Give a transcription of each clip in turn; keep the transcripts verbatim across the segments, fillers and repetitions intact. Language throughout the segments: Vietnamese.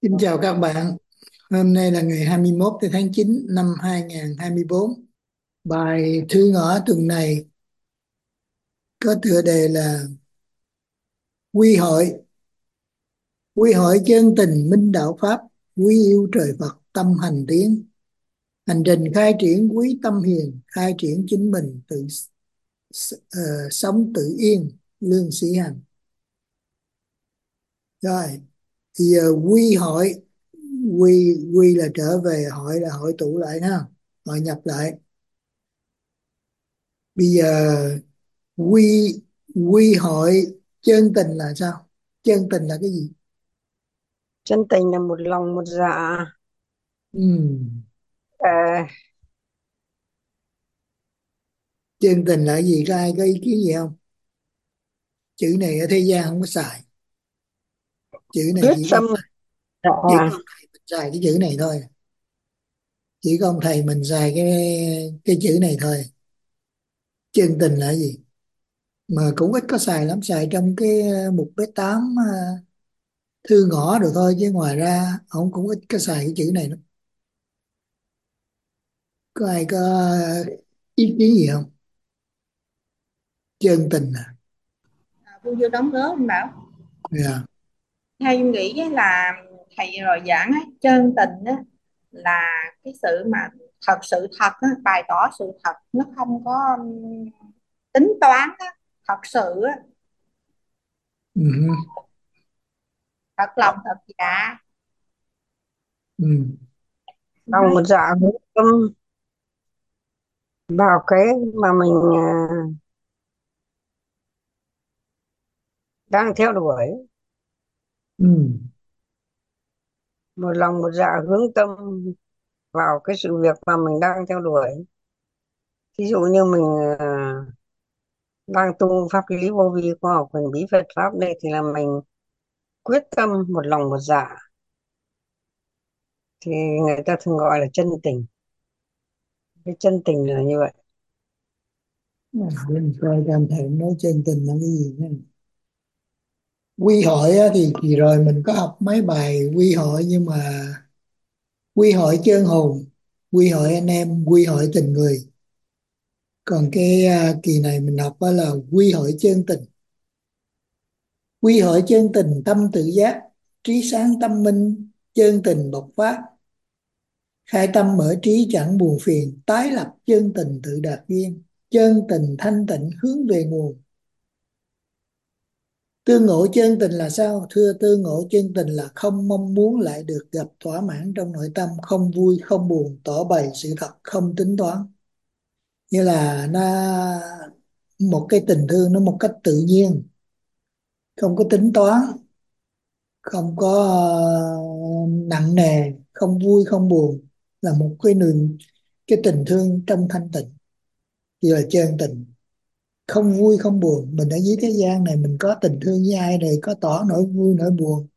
Xin chào các bạn. Hôm nay là ngày hai mươi mốt tháng chín năm hai không hai bốn. Bài thư ngõ tuần này có tựa đề là Quy hội, quy hội chân tình minh đạo Pháp, quý yêu trời Phật tâm hành tiến. Hành trình khai triển quý tâm hiền, khai triển chính mình tự ờ, sống tự yên, lương sĩ hành. Rồi, thì giờ quy hội, quy quy là trở về, hội là hội tụ lại ha, hội nhập lại. Bây giờ quy quy hội chân tình là sao? Chân tình là cái gì? Chân tình là một lòng một dạ. Ừm, ờ, chân tình là cái gì? Có ai có ý kiến gì không? Chữ này ở thế gian không có xài. Chữ này Quyết chỉ có tâm dạ. chỉ có ông thầy mình xài cái chữ này thôi. Chỉ có ông thầy mình xài cái cái chữ này thôi. Chân tình là cái gì? Mà cũng ít có xài lắm, xài trong cái ờ, mục b tám ờ, thư ngõ rồi thôi, chứ ngoài ra ông cũng ít có xài cái chữ này lắm. Có ai có ý kiến gì không? Chân tình à? À, Phương chưa đóng góp anh Bảo. Dạ. Theo em nghĩ á là thầy rồi giảng á, chân tình á, là cái sự mà thật sự thật á, bày tỏ sự thật, nó không có ừm, tính toán á, thật sự á, Ừ. thật lòng thật dạ. Ừ. Lòng một dạ hướng tâm vào cái mà mình à, đang theo đuổi. Ừ. Một lòng một dạ hướng tâm vào cái sự việc mà mình đang theo đuổi. Ví dụ như mình à, đang tu pháp lý vô vi khoa học huyền bí Phật pháp đây thì là mình quyết tâm một lòng một dạ, thì người ta thường gọi là chân tình. Cái chân tình là như vậy. Để mình coi xem thầy nói chân tình là cái gì nha. Quy hội á, thì kỳ rồi mình có học mấy bài quy hội, nhưng mà quy hội chân hồn, quy hội anh em, quy hội tình người. Còn cái à, kỳ này mình học á là quy hội chân tình. Quy hội chân tình tâm tự giác, trí sáng tâm minh, chân tình bộc phát, khai tâm mở trí chẳng buồn phiền, tái lập chân tình tự đạt duyên, chân tình thanh tịnh hướng về nguồn. Tương ngộ chân tình là sao? Thưa, tương ngộ chân tình là không mong muốn lại được gặp thỏa mãn trong nội tâm, không vui không buồn, tỏ bày sự thật, không tính toán. Như là nó một cái tình thương nó một cách tự nhiên, không có tính toán, không có ờ, nặng nề, không vui không buồn, là một cái niềm cái tình thương trong thanh tịnh, thì là chân tình. Không vui không buồn, mình ở dưới thế gian này mình có tình thương với ai rồi có tỏ nỗi vui nỗi buồn,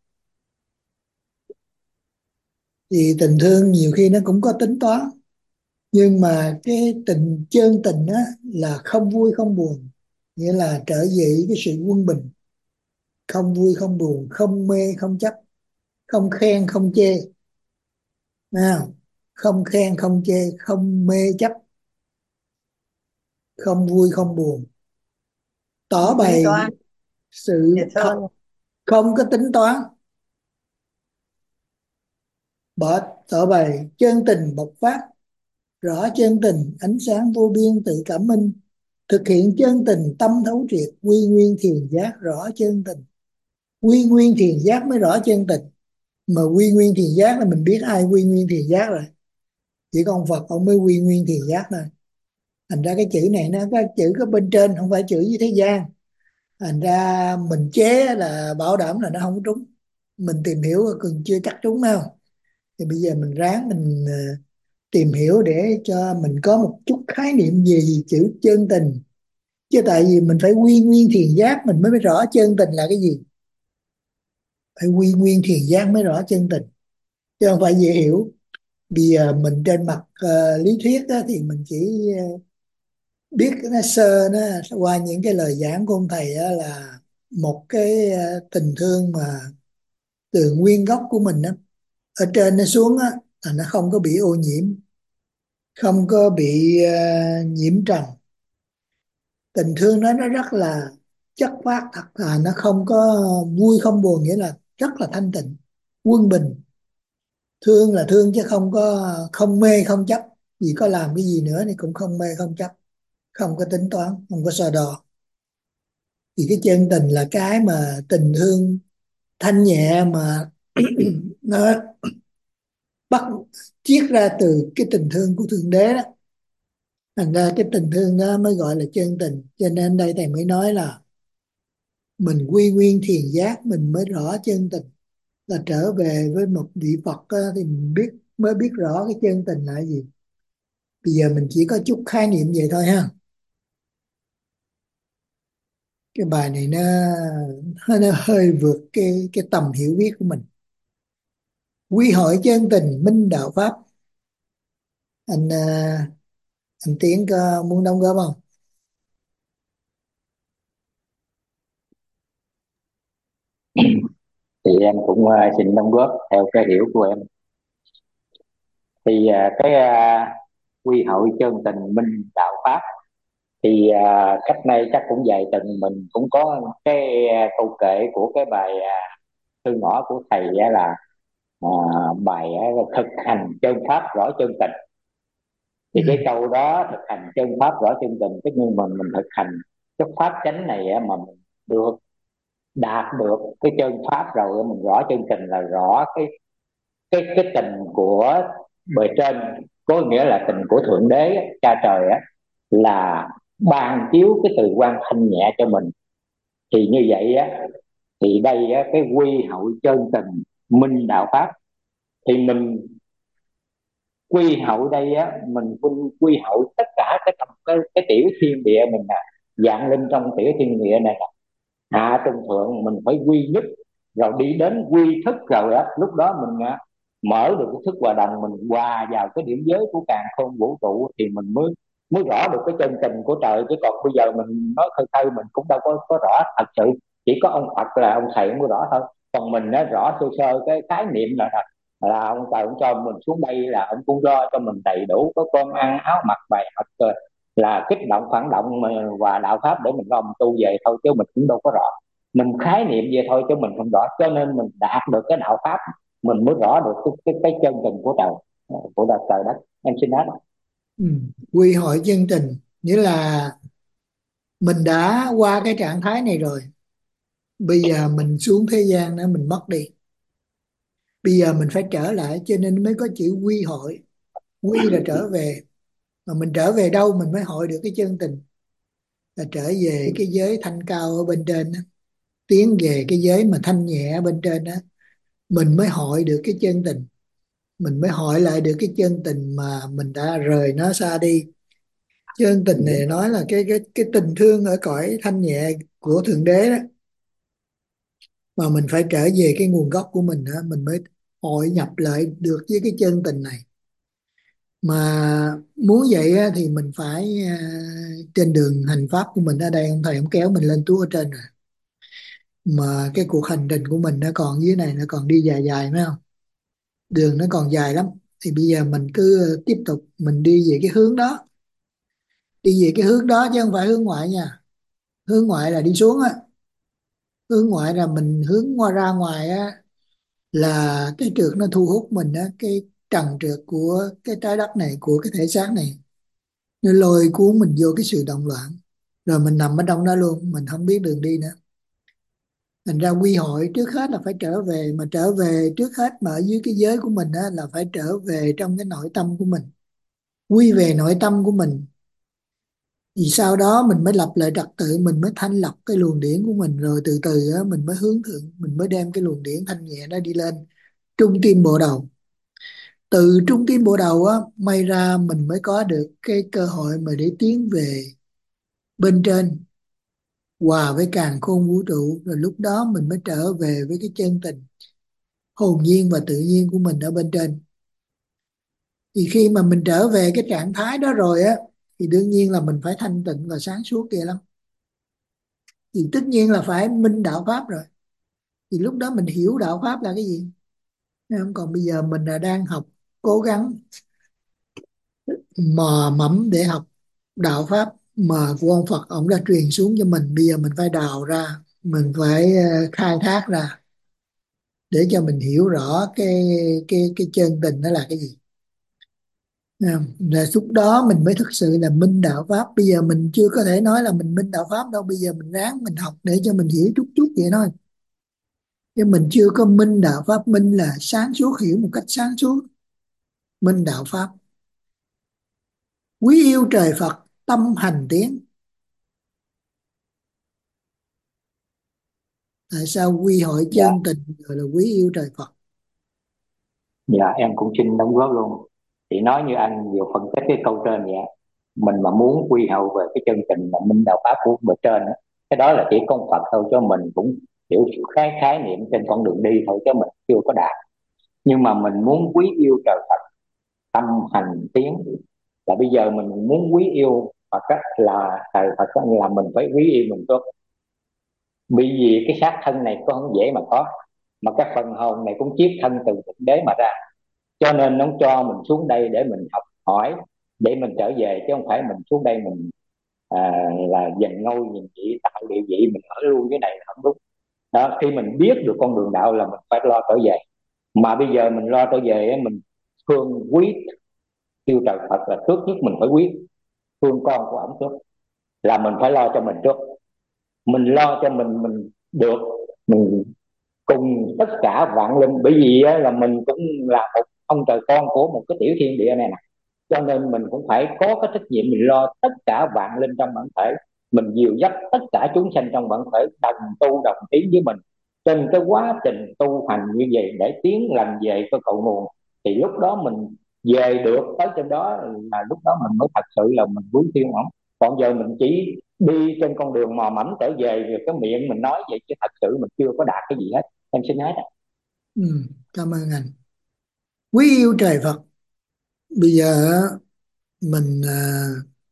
thì tình thương nhiều khi nó cũng có tính toán. Nhưng mà cái tình chân tình á là không vui không buồn, nghĩa là trở về cái sự quân bình, không vui không buồn, không mê không chấp, không khen không chê. Nào, không khen không chê, không mê chấp, không vui không buồn, tỏ Không tính bày toán. sự Để thật, thơ. không có tính toán, bỏ tỏ bày chân tình bộc phát, rõ chân tình ánh sáng vô biên tự cảm minh, thực hiện chân tình tâm thấu triệt, quy nguyên thiền giác rõ chân tình. Quy nguyên thiền giác mới rõ chân tình. Mà quy nguyên thiền giác là mình biết ai quy nguyên thiền giác rồi, chỉ có ông Phật ông mới quy nguyên thiền giác thôi. Thành ra cái chữ này nó có chữ có bên trên, không phải chữ với thế gian. Thành ra mình chế là bảo đảm là nó không có trúng. Mình tìm hiểu còn chưa chắc trúng đâu. Thì bây giờ mình ráng mình ờ, tìm hiểu để cho mình có một chút khái niệm về chữ chân tình. Chứ tại vì mình phải quy nguyên thiền giác mình mới biết rõ chân tình là cái gì. Phải quy nguyên thiền giác mới rõ chân tình, chứ không phải dễ hiểu. Bây giờ mình trên mặt ờ, lý thuyết á, thì mình chỉ ờ, biết nó sơ nó qua những cái lời giảng của ông thầy á, là một cái ờ, tình thương mà từ nguyên gốc của mình đó. ở trên nó xuống á là nó không có bị ô nhiễm, không có bị ờ, nhiễm trần. Tình thương đó nó rất là chất phác, thật là nó không có vui không buồn, nghĩa là rất là thanh tịnh, quân bình. Thương là thương chứ không có không mê không chấp, vì có làm cái gì nữa thì cũng không mê không chấp, không có tính toán, không có so đo. Thì cái chân tình là cái mà tình thương thanh nhẹ mà nó bắt chiết ra từ cái tình thương của thượng đế đó. Thành ra cái tình thương đó mới gọi là chân tình. Cho nên đây thầy mới nói là mình quy nguyên thiền giác mình mới rõ chân tình, là trở về với một vị Phật á, thì mình biết mới biết rõ cái chân tình là cái gì. Bây giờ mình chỉ có chút khái niệm vậy thôi ha. Cái bài này nó nó hơi vượt cái cái tầm hiểu biết của mình. Quy hội chân tình minh đạo pháp. Anh à, anh Tiến có muốn đóng góp không? Thì em cũng ờ, xin đóng góp theo cái hiểu của em. Thì ờ, cái ờ, quy hội chân tình minh đạo pháp, thì ờ, cách nay chắc cũng vài tuần mình cũng có cái ờ, câu kệ của cái bài uh, thư ngõ của thầy á, là ờ, bài á, là thực hành chân pháp rõ chân tình. Ừ. Thì cái câu đó thực hành chân pháp rõ chân tình, tất nhiên mình mình thực hành cái pháp chánh này á, mà mình được đạt được cái chân pháp rồi, mình rõ chân tình là rõ cái cái cái tình của bề trên, có nghĩa là tình của thượng đế á, cha trời á, là ban chiếu cái từ quan thanh nhẹ cho mình. Thì như vậy á, thì đây á, cái quy hội chân tình minh đạo pháp, thì mình quy hội đây á, mình quy, quy hội tất cả cái cái, cái tiểu thiên địa mình nè, dạng linh trong tiểu thiên địa này nè, hạ trung thượng mình phải quy nhất, rồi đi đến quy thức rồi á, lúc đó mình á, mở được cái thức hòa đồng, mình hòa vào cái điểm giới của càn khôn vũ trụ, thì mình mới mới rõ được cái chân tình của trời. Chứ còn bây giờ mình nói khơi khơi mình cũng đâu có có rõ thật sự, chỉ có ông Phật là ông thầy mới rõ thôi. Còn mình nó rõ sơ sơ cái khái niệm là là ông trời ông cho mình xuống đây là ông cũng lo cho mình đầy đủ, có cơm ăn áo mặc bài học, là kích động phản động mà, và đạo pháp để mình lo mình tu về thôi, chứ mình cũng đâu có rõ. Mình khái niệm về thôi chứ mình không rõ, cho nên mình đạt được cái đạo pháp mình mới rõ được cái cái, cái chân tình của trời, của đất trời đất. Em xin hết. Ừ. Quy hội chân tình nghĩa là mình đã qua cái trạng thái này rồi, bây giờ mình xuống thế gian nữa mình mất đi, bây giờ mình phải trở lại, cho nên mới có chữ quy hội. Quy là trở về, mà mình trở về đâu mình mới hội được cái chân tình, là trở về cái giới thanh cao ở bên trên đó, tiến về cái giới mà thanh nhẹ ở bên trên đó, mình mới hội được cái chân tình, mình mới hội lại được cái chân tình mà mình đã rời nó xa đi. Chân tình này nói là cái cái cái tình thương ở cõi thanh nhẹ của thượng đế đó, mà mình phải trở về cái nguồn gốc của mình đó, mình mới hội nhập lại được với cái chân tình này. Mà muốn vậy á, thì mình phải à, trên đường hành pháp của mình ở đây ông thầy ông kéo mình lên tuốt ở trên rồi, mà cái cuộc hành trình của mình nó còn dưới này, nó còn đi dài dài phải không, đường nó còn dài lắm. Thì bây giờ mình cứ tiếp tục mình đi về cái hướng đó, đi về cái hướng đó chứ không phải hướng ngoại nha. Hướng ngoại là đi xuống á, hướng ngoại là mình hướng qua ra ngoài á, là cái trượt nó thu hút mình á, cái trần trượt của cái trái đất này, của cái thể xác này, nó lôi cuốn mình vô cái sự động loạn, rồi mình nằm ở trong đó luôn, mình không biết đường đi nữa. Thành ra quy hội trước hết là phải trở về, mà trở về trước hết mà ở dưới cái giới của mình á, là phải trở về trong cái nội tâm của mình, quy về nội tâm của mình. Thì sau đó mình mới lập lại trật tự, mình mới thanh lọc cái luồng điển của mình, rồi từ từ á, mình mới hướng thượng, mình mới đem cái luồng điển thanh nhẹ đó đi lên trung tim bộ đầu. Từ trung tim bộ đầu á, may ra mình mới có được cái cơ hội mà để tiến về bên trên, hòa với càn khôn vũ trụ, rồi lúc đó mình mới trở về với cái chân tình hồn nhiên và tự nhiên của mình ở bên trên. Thì khi mà mình trở về cái trạng thái đó rồi á, thì đương nhiên là mình phải thanh tịnh và sáng suốt kia lắm, thì tất nhiên là phải minh đạo pháp rồi. Thì lúc đó mình hiểu đạo pháp là cái gì, Thấy không? Còn bây giờ mình là đang học, cố gắng mò mẫm để học đạo pháp mà của ông Phật ông đã truyền xuống cho mình. Bây giờ mình phải đào ra, mình phải ờ, khai thác ra để cho mình hiểu rõ cái cái cái chân tình đó là cái gì. Thấy không? Là lúc đó mình mới thực sự là minh đạo pháp. Bây giờ mình chưa có thể nói là mình minh đạo pháp đâu, bây giờ mình ráng mình học để cho mình hiểu chút chút vậy thôi, chứ mình chưa có minh đạo pháp. Minh là sáng suốt, hiểu một cách sáng suốt. Minh đạo pháp, quý yêu trời Phật, tâm hành tiến. Tại sao quy hội Dạ, chân tình gọi là quý yêu trời Phật? dạ em cũng xin đóng góp luôn. Thì nói như anh vừa phân tích cái câu trên vậy á, mình mà muốn quy hậu về cái chân tình mà minh đạo pháp của bề trên á, cái đó là chỉ công Phật thôi, cho mình cũng hiểu khái khái niệm trên con đường đi thôi, chứ mình chưa có đạt. Nhưng mà mình muốn quý yêu trời Phật, tâm hành tiến, là bây giờ mình muốn quý yêu Phật á, là thầy Phật á, là mình phải quý yêu mình trước. Bởi vì cái xác thân này có không dễ mà có, mà cái phần hồn này cũng chiết thân từ Thượng Đế mà ra, cho nên nó cho mình xuống đây để mình học hỏi, để mình trở về, chứ không phải mình xuống đây mình à, là giành ngôi nhìn chỉ tạo địa vị mình ở luôn. Cái này là không đúng. Đó, khi mình biết được con đường đạo là mình phải lo trở về. Mà bây giờ mình lo trở về mình thương quý yêu trời Phật là trước nhất, mình phải quý thương con của ổng trước, là mình phải lo cho mình trước. Mình lo cho mình mình được, mình cùng tất cả vạn linh, bởi vì là mình cũng là một ông trời con của một cái tiểu thiên địa này nè, cho nên mình cũng phải có cái trách nhiệm mình lo tất cả vạn linh trong bản thể, mình dìu dắt tất cả chúng sanh trong bản thể đồng tu đồng tiến với mình trên cái quá trình tu hành như vậy, để tiến lành về cái cội nguồn. Thì lúc đó mình về được tới trên đó, là lúc đó mình mới thật sự là mình vướng thiên ổng. Còn giờ mình chỉ đi trên con đường mò mẫm trở về, rồi cái miệng mình nói vậy chứ thật sự mình chưa có đạt cái gì hết. Em xin hết. Ừ, cảm ơn anh. Quý yêu trời Phật, bây giờ á, mình à,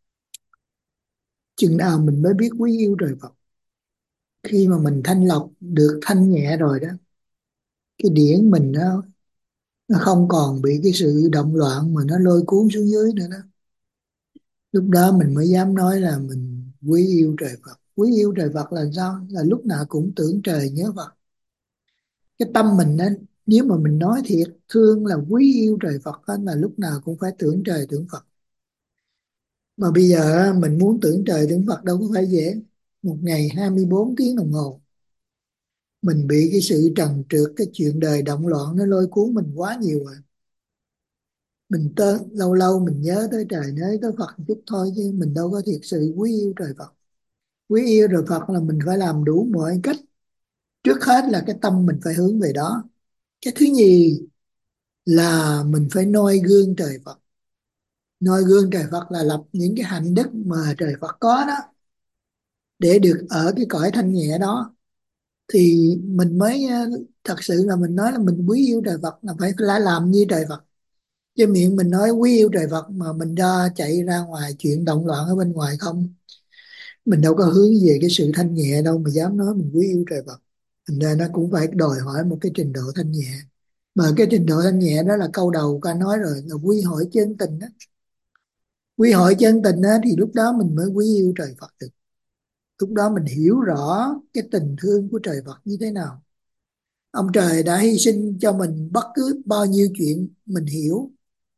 chừng nào mình mới biết quý yêu trời Phật? Khi mà mình thanh lọc được, thanh nhẹ rồi đó, cái điển mình nó nó không còn bị cái sự động loạn mà nó lôi cuốn xuống dưới nữa đó. Lúc đó mình mới dám nói là mình quý yêu trời Phật. Quý yêu trời Phật là sao? Là lúc nào cũng tưởng trời nhớ Phật. Cái tâm mình á, nếu mà mình nói thiệt thương là quý yêu trời Phật á, là lúc nào cũng phải tưởng trời tưởng Phật. Mà bây giờ á, mình muốn tưởng trời tưởng Phật đâu có phải dễ. Một ngày hai mươi bốn tiếng đồng hồ, mình bị cái sự trần trượt, cái chuyện đời động loạn nó lôi cuốn mình quá nhiều rồi. Mình tớ, lâu lâu mình nhớ tới trời nhớ tới Phật một chút thôi, chứ mình đâu có thiệt sự quý yêu trời Phật. Quý yêu trời Phật là mình phải làm đủ mọi cách. Trước hết là cái tâm mình phải hướng về đó. Cái thứ nhì là mình phải noi gương trời Phật. Noi gương trời Phật là lập những cái hạnh đức mà trời Phật có đó, để được ở cái cõi thanh nhẹ đó. Thì mình mới ờ, thật sự là mình nói là mình quý yêu trời Phật là phải lá làm như trời Phật. Chứ miệng mình nói quý yêu trời Phật mà mình ra chạy ra ngoài chuyện động loạn ở bên ngoài không, mình đâu có hướng về cái sự thanh nhẹ đâu mà dám nói mình quý yêu trời Phật. Thành ra nó cũng phải đòi hỏi một cái trình độ thanh nhẹ. Mà cái trình độ thanh nhẹ đó là câu đầu ca nói rồi, là quy hội chân tình đó. Quy hội chân tình á, thì lúc đó mình mới quý yêu trời Phật được. Lúc đó mình hiểu rõ cái tình thương của trời Phật như thế nào. Ông trời đã hy sinh cho mình bất cứ bao nhiêu chuyện mình hiểu.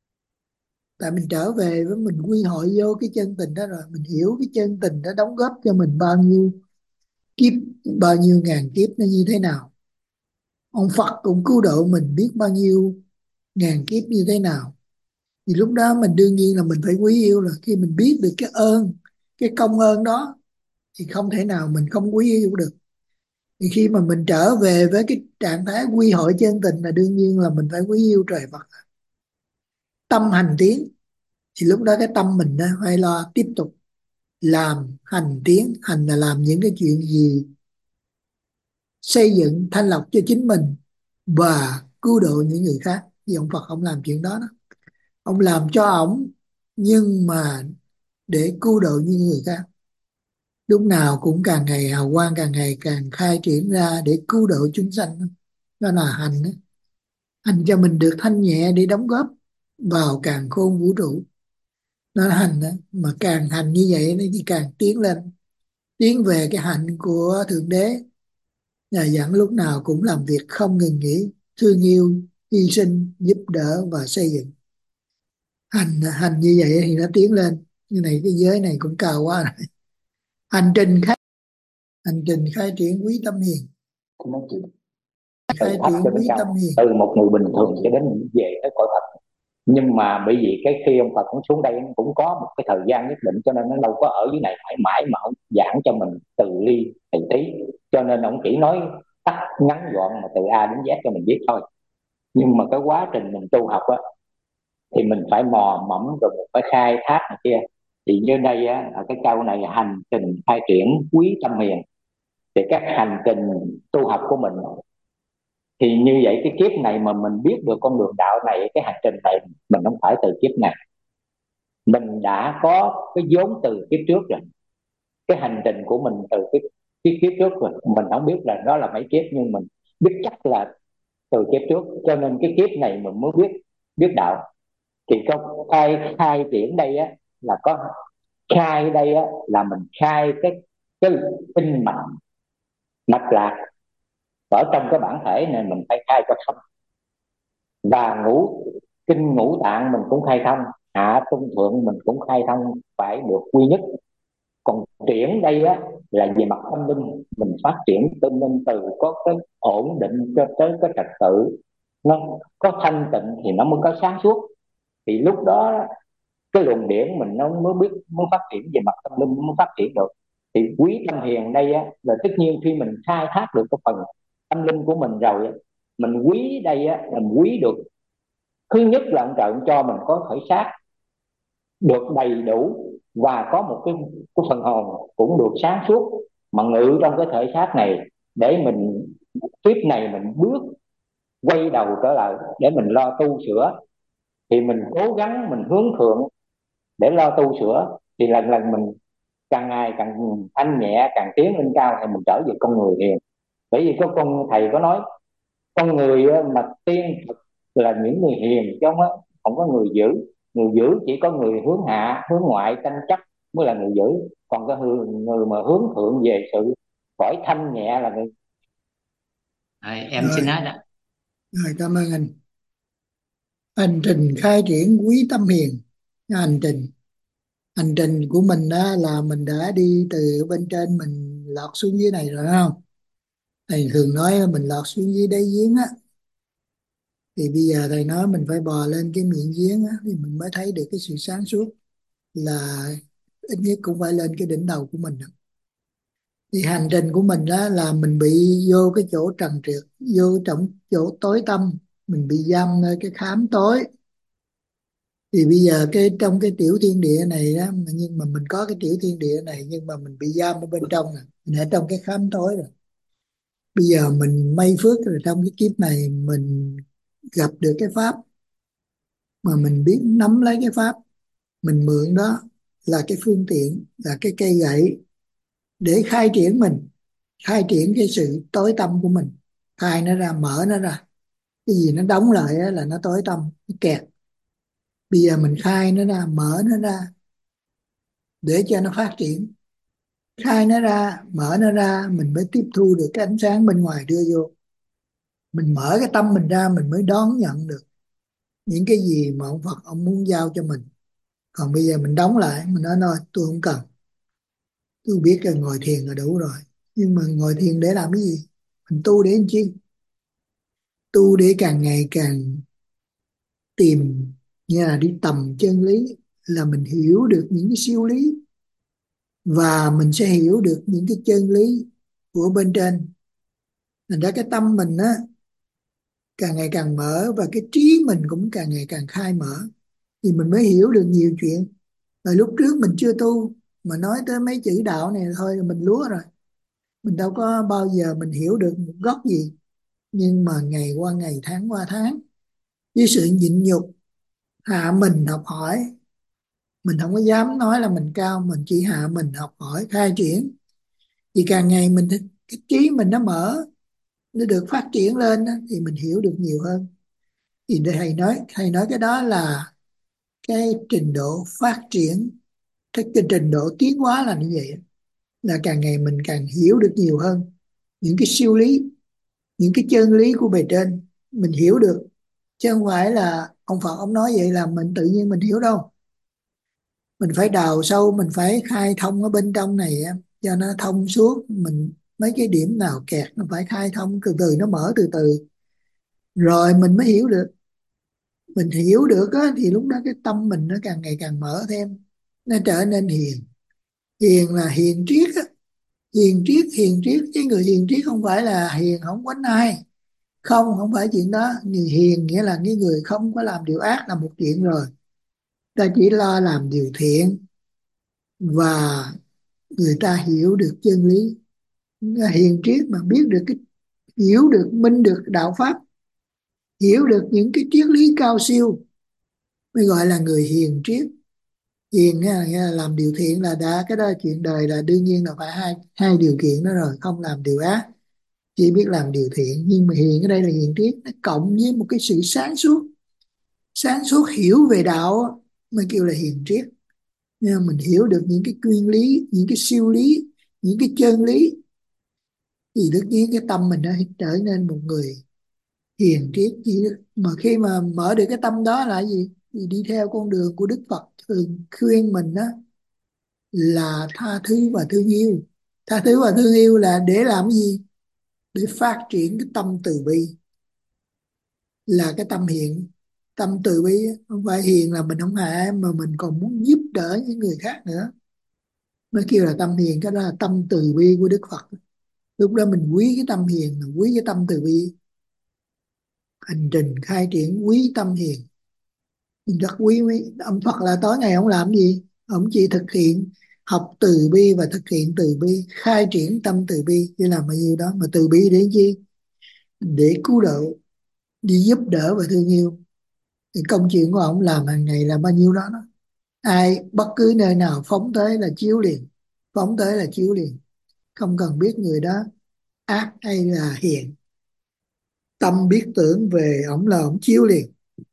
Tại mình trở về với mình quy hội vô cái chân tình đó rồi, mình hiểu cái chân tình đó đóng góp cho mình bao nhiêu kiếp, bao nhiêu ngàn kiếp nó như thế nào. Ông Phật cũng cứu độ mình biết bao nhiêu ngàn kiếp như thế nào. Thì lúc đó mình đương nhiên là mình phải quý yêu rồi. Khi mình biết được cái ơn, cái công ơn đó, thì không thể nào mình không quý yêu được. Thì khi mà mình trở về với cái trạng thái quy hội chân tình là đương nhiên là mình phải quý yêu trời Phật. Tâm hành tiến, thì lúc đó cái tâm mình đó phải lo tiếp tục làm hành tiến. Hành là làm những cái chuyện gì xây dựng thanh lọc cho chính mình và cứu độ những người khác. Thì ông Phật ông làm chuyện đó đó. Ông làm cho ổng, nhưng mà để cứu độ những người khác. Lúc nào cũng càng ngày hào quang càng ngày càng khai triển ra để cứu độ chúng sanh. Đó là hành đó. hành cho mình được thanh nhẹ để đóng góp vào càn khôn vũ trụ. Nó hành đó, mà càng hành như vậy nó chỉ càng tiến lên, tiến về cái hạnh của Thượng Đế. Ngài dặn lúc nào cũng làm việc không ngừng nghỉ, thương yêu, hy sinh, giúp đỡ và xây dựng. Hành hành như vậy thì nó tiến lên. Như này cái giới này cũng cao quá rồi. Hành trình khai hành trình khai triển quý tâm hiền, từ khai thấp cho triển đến quý tâm cao, hiền. từ một người bình thường cho đến về tới cõi Phật. Nhưng mà bởi vì cái khi ông Phật cũng xuống đây cũng có một cái thời gian nhất định, cho nên nó đâu có ở dưới này mãi mãi, mà ông giảng cho mình từ ly thầy tí, cho nên ông chỉ nói tắt ngắn gọn mà từ A đến Z cho mình biết thôi. Nhưng mà cái quá trình mình tu học á thì mình phải mò mẫm, rồi mình phải khai thác này kia. Thì như đây á, ở cái câu này hành trình khai triển quý tâm hiền, thì các hành trình tu học của mình thì như vậy, cái kiếp này mà mình biết được con đường đạo này, cái hành trình này mình không phải từ kiếp này, mình đã có cái vốn từ kiếp trước rồi. Cái hành trình của mình từ cái, cái kiếp trước rồi, mình không biết là đó là mấy kiếp, nhưng mình biết chắc là từ kiếp trước, cho nên cái kiếp này mình mới biết biết đạo. Thì câu khai khai triển đây á là có khai đây á là mình khai cái cái tinh mạch mạch lạc ở trong cái bản thể này, mình phải khai cho thông. Và ngũ kinh ngũ tạng mình cũng khai thông, hạ trung thượng mình cũng khai thông, phải được quy nhất. Còn triển đây á là về mặt tâm linh, mình phát triển tâm linh từ có cái ổn định cho tới cái trật tự, nó có thanh tịnh thì nó mới có sáng suốt. Thì lúc đó cái luồng điển mình nó mới biết, mới phát triển về mặt tâm linh, mới phát triển được. Thì quý tâm hiền đây á là tất nhiên khi mình khai thác được cái phần tâm linh của mình rồi á, mình quý đây á là mình quý được. Thứ nhất là ông trời cho mình có thể xác được đầy đủ, và có một cái, cái phần hồn cũng được sáng suốt mà ngự trong cái thể xác này, để mình kiếp này mình bước quay đầu trở lại để mình lo tu sửa. Thì mình cố gắng mình hướng thượng để lo tu sửa, thì lần lần mình càng ngày càng thanh nhẹ, càng tiến lên cao, thì mình trở về con người hiền. Bởi vì có con thầy có nói con người mà tiên thực là những người hiền, chứ không, không có người dữ. Người dữ chỉ có người hướng hạ, hướng ngoại, tranh chấp mới là người dữ. Còn cái người, người mà hướng thượng về sự cõi thanh nhẹ là người. Rồi, em Rồi, xin hết ạ. rồi cảm ơn anh. Hành trình khai triển quý tâm hiền. Hành trình hành trình của mình đó là mình đã đi từ bên trên mình lọt xuống dưới này rồi, không? Thầy thường nói là mình lọt xuống dưới đáy giếng á, thì bây giờ thầy nói mình phải bò lên cái miệng giếng á, thì mình mới thấy được cái sự sáng suốt, là ít nhất cũng phải lên cái đỉnh đầu của mình. Thì hành trình của mình đó là mình bị vô cái chỗ trần trượt, vô trong chỗ tối tăm, mình bị giam nơi cái khám tối. Thì bây giờ cái trong cái tiểu thiên địa này đó, nhưng mà mình có cái tiểu thiên địa này, nhưng mà mình bị giam ở bên trong này, mình ở trong cái khám tối rồi. Bây giờ mình may phước rồi, trong cái kiếp này mình gặp được cái pháp, mà mình biết nắm lấy cái pháp, mình mượn đó là cái phương tiện, là cái cây gậy để khai triển mình, khai triển cái sự tối tâm của mình, khai nó ra, mở nó ra. Cái gì nó đóng lại á là nó tối tâm, nó kẹt. Bây giờ mình khai nó ra, mở nó ra để cho nó phát triển. Khai nó ra, mở nó ra, mình mới tiếp thu được cái ánh sáng bên ngoài đưa vô. Mình mở cái tâm mình ra, mình mới đón nhận được những cái gì mà ông Phật ông muốn giao cho mình. Còn bây giờ mình đóng lại, mình nói thôi tôi không cần, tôi biết là ngồi thiền là đủ rồi. Nhưng mà ngồi thiền để làm cái gì? Mình tu để làm chi? Tu để càng ngày càng tìm, như là đi tầm chân lý, là mình hiểu được những cái siêu lý, và mình sẽ hiểu được những cái chân lý của bên trên. Thành ra cái tâm mình á càng ngày càng mở, và cái trí mình cũng càng ngày càng khai mở, thì mình mới hiểu được nhiều chuyện. Rồi lúc trước mình chưa tu, mà nói tới mấy chữ đạo này thôi là mình lúa rồi, mình đâu có bao giờ mình hiểu được một gốc gì. Nhưng mà ngày qua ngày, tháng qua tháng, với sự nhịn nhục hạ mình học hỏi, mình không có dám nói là mình cao, mình chỉ hạ mình học hỏi khai triển, thì càng ngày mình cái trí mình nó mở, nó được phát triển lên đó, thì mình hiểu được nhiều hơn. Thì để thầy nói thầy nói cái đó là cái trình độ phát triển, cái, cái trình độ tiến hóa là như vậy, là càng ngày mình càng hiểu được nhiều hơn những cái siêu lý, những cái chân lý của bề trên, mình hiểu được, chứ không phải là ông Phật ông nói vậy là mình tự nhiên mình hiểu đâu. Mình phải đào sâu, mình phải khai thông ở bên trong này em, cho nó thông suốt. Mình mấy cái điểm nào kẹt nó phải khai thông từ từ, nó mở từ từ, rồi mình mới hiểu được. Mình hiểu được á, thì lúc đó cái tâm mình nó càng ngày càng mở thêm, nó trở nên hiền. Hiền là hiền triết á. Hiền triết, hiền triết, cái người hiền triết không phải là hiền không quánh ai, không, không phải chuyện đó. Người hiền nghĩa là cái người không có làm điều ác là một chuyện rồi, ta chỉ lo làm điều thiện, và người ta hiểu được chân lý. Hiền triết mà biết được cái, hiểu được, minh được đạo pháp, hiểu được những cái triết lý cao siêu, mới gọi là người hiền triết. Hiền nha, nghe là làm điều thiện là đã, cái đó là chuyện đời, là đương nhiên là phải hai hai điều kiện đó rồi, không làm điều ác, chỉ biết làm điều thiện. Nhưng mà hiền ở đây là hiền triết, nó cộng với một cái sự sáng suốt, sáng suốt hiểu về đạo á, mới kêu là hiền triết. Nha, mình hiểu được những cái nguyên lý, những cái siêu lý, những cái chân lý, thì tất nhiên cái tâm mình nó trở nên một người hiền triết. Chỉ mà khi mà mở được cái tâm đó là gì, thì đi theo con đường của Đức Phật thường khuyên mình đó là tha thứ và thương yêu. Tha thứ và thương yêu là để làm cái gì? Để phát triển cái tâm từ bi, là cái tâm hiền. Tâm từ bi không phải hiền là mình không hại, mà mình còn muốn giúp đỡ những người khác nữa, mới kêu là tâm hiền. Cái đó là tâm từ bi của Đức Phật. Lúc đó mình quý cái tâm hiền, là quý cái tâm từ bi. Hành trình khai triển quý tâm hiền, mình rất quý mấy. Ông Phật là tối ngày ông làm gì? Ông chỉ thực hiện, học từ bi và thực hiện từ bi, khai triển tâm từ bi, chỉ làm bao nhiêu đó. Mà từ bi để chi? Để cứu độ, đi giúp đỡ và thương yêu. Thì công chuyện của ông làm hàng ngày là bao nhiêu đó, đó. Ai bất cứ nơi nào phóng tới là chiếu liền, phóng tới là chiếu liền, không cần biết người đó ác hay là hiền. Tâm biết tưởng về ổng là ổng chiếu liền.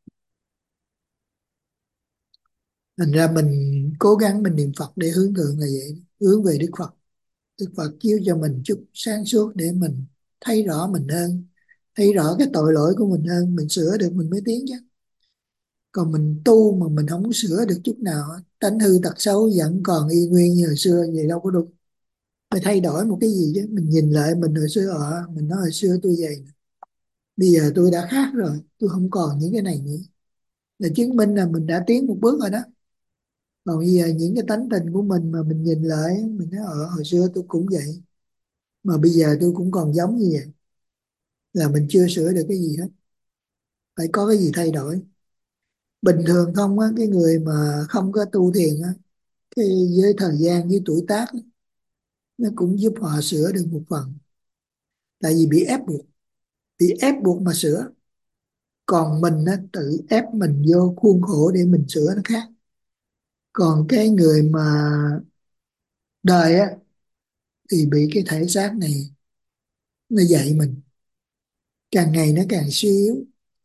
Thành ra mình cố gắng mình niệm Phật để hướng thượng là vậy, hướng về Đức Phật. Đức Phật chiếu cho mình chút sáng suốt để mình thấy rõ mình hơn, thấy rõ cái tội lỗi của mình hơn, mình sửa được mình mới tiến chứ. Còn mình tu mà mình không sửa được chút nào, tánh hư tật xấu vẫn còn y nguyên như hồi xưa, vậy đâu có đúng. Phải thay đổi một cái gì chứ. Mình nhìn lại mình hồi xưa, ở mình nói hồi xưa tôi vậy, bây giờ tôi đã khác rồi, tôi không còn những cái này nữa, là chứng minh là mình đã tiến một bước rồi đó. Còn bây giờ những cái tánh tình của mình mà mình nhìn lại, mình nói ở hồi xưa tôi cũng vậy, mà bây giờ tôi cũng còn giống như vậy, là mình chưa sửa được cái gì hết. Phải có cái gì thay đổi. Bình thường không á, cái người mà không có tu thiền á, cái với thời gian với tuổi tác á, nó cũng giúp họ sửa được một phần, tại vì bị ép buộc, bị ép buộc mà sửa. Còn mình á, tự ép mình vô khuôn khổ để mình sửa nó khác. Còn cái người mà đời á, thì bị cái thể xác này nó dạy mình, càng ngày nó càng suy yếu.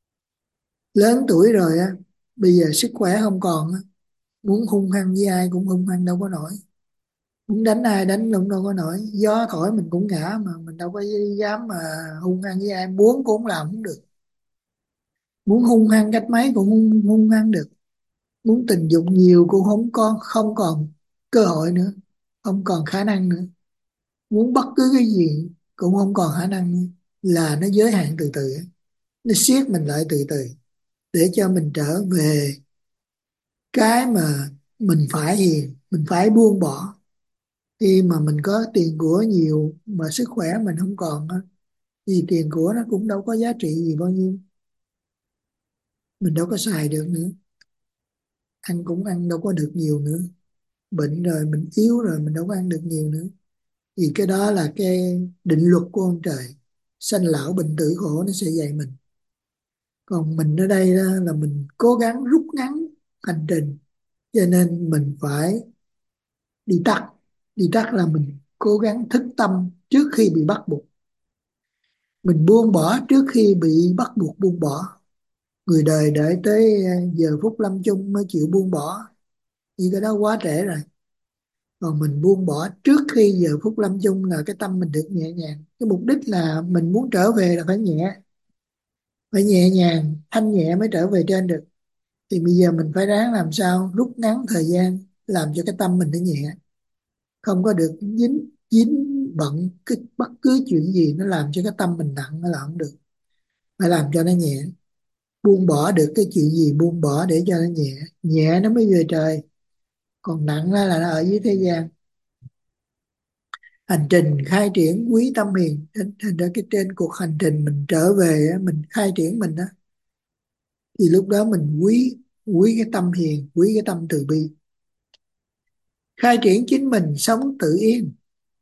Lớn tuổi rồi á, bây giờ sức khỏe không còn á, muốn hung hăng với ai cũng hung hăng đâu có nổi, muốn đánh ai đánh cũng đâu có nổi. Gió thổi mình cũng ngã, mà mình đâu có dám mà hung hăng với ai, muốn cũng làm không được. Muốn hung hăng cách mấy cũng không hung hăng được. Muốn tình dục nhiều cũng không còn, không còn cơ hội nữa, không còn khả năng nữa. Muốn bất cứ cái gì cũng không còn khả năng nữa. Là nó giới hạn từ từ, nó siết mình lại từ từ, để cho mình trở về cái mà mình phải hiền, mình phải buông bỏ. Khi mà mình có tiền của nhiều mà sức khỏe mình không còn á, thì tiền của nó cũng đâu có giá trị gì bao nhiêu, mình đâu có xài được nữa, ăn cũng ăn đâu có được nhiều nữa. Bệnh rồi, mình yếu rồi, mình đâu có ăn được nhiều nữa. Thì cái đó là cái định luật của ông trời, sanh lão bệnh tử khổ, nó sẽ dạy mình. Còn mình ở đây đó là mình cố gắng rút ngắn hành trình, cho nên mình phải đi tắt. Đi tắt là mình cố gắng thức tâm trước khi bị bắt buộc, mình buông bỏ trước khi bị bắt buộc buông bỏ. Người đời đợi tới ờ, giờ phút lâm chung mới chịu buông bỏ, như cái đó quá trễ rồi. Còn mình buông bỏ trước khi giờ phút lâm chung là cái tâm mình được nhẹ nhàng. Cái mục đích là mình muốn trở về là phải nhẹ, phải nhẹ nhàng thanh nhẹ mới trở về trên được. Thì bây giờ mình phải ráng làm sao rút ngắn thời gian, làm cho cái tâm mình nó nhẹ, không có được dính dính bận cái bất cứ chuyện gì nó làm cho cái tâm mình nặng là không được. Phải làm cho nó nhẹ, buông bỏ được cái chuyện gì buông bỏ để cho nó nhẹ, nhẹ nó mới về trời, còn nặng là nó ở dưới thế gian. Hành trình khai triển quý tâm hiền, thành thành ra cái trên cuộc hành trình mình trở về á, mình khai triển mình á, thì lúc đó mình quý quý cái tâm hiền, quý cái tâm từ bi, khai triển chính mình sống tự yên.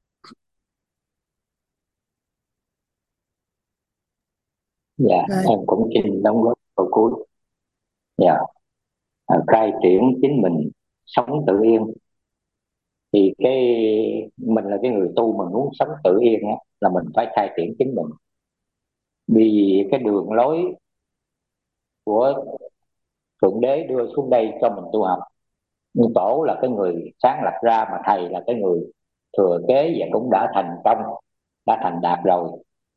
Dạ, Khai, em cũng xin đóng góp câu cuối. Dạ, à, khai triển chính mình sống tự yên. Thì cái mình là cái người tu, mình muốn sống tự yên á, là mình phải khai triển chính mình. Vì cái đường lối của Thượng Đế đưa xuống đây cho mình tu học, nhưng Tổ là cái người sáng lập ra, mà Thầy là cái người thừa kế và cũng đã thành công, đã thành đạt rồi.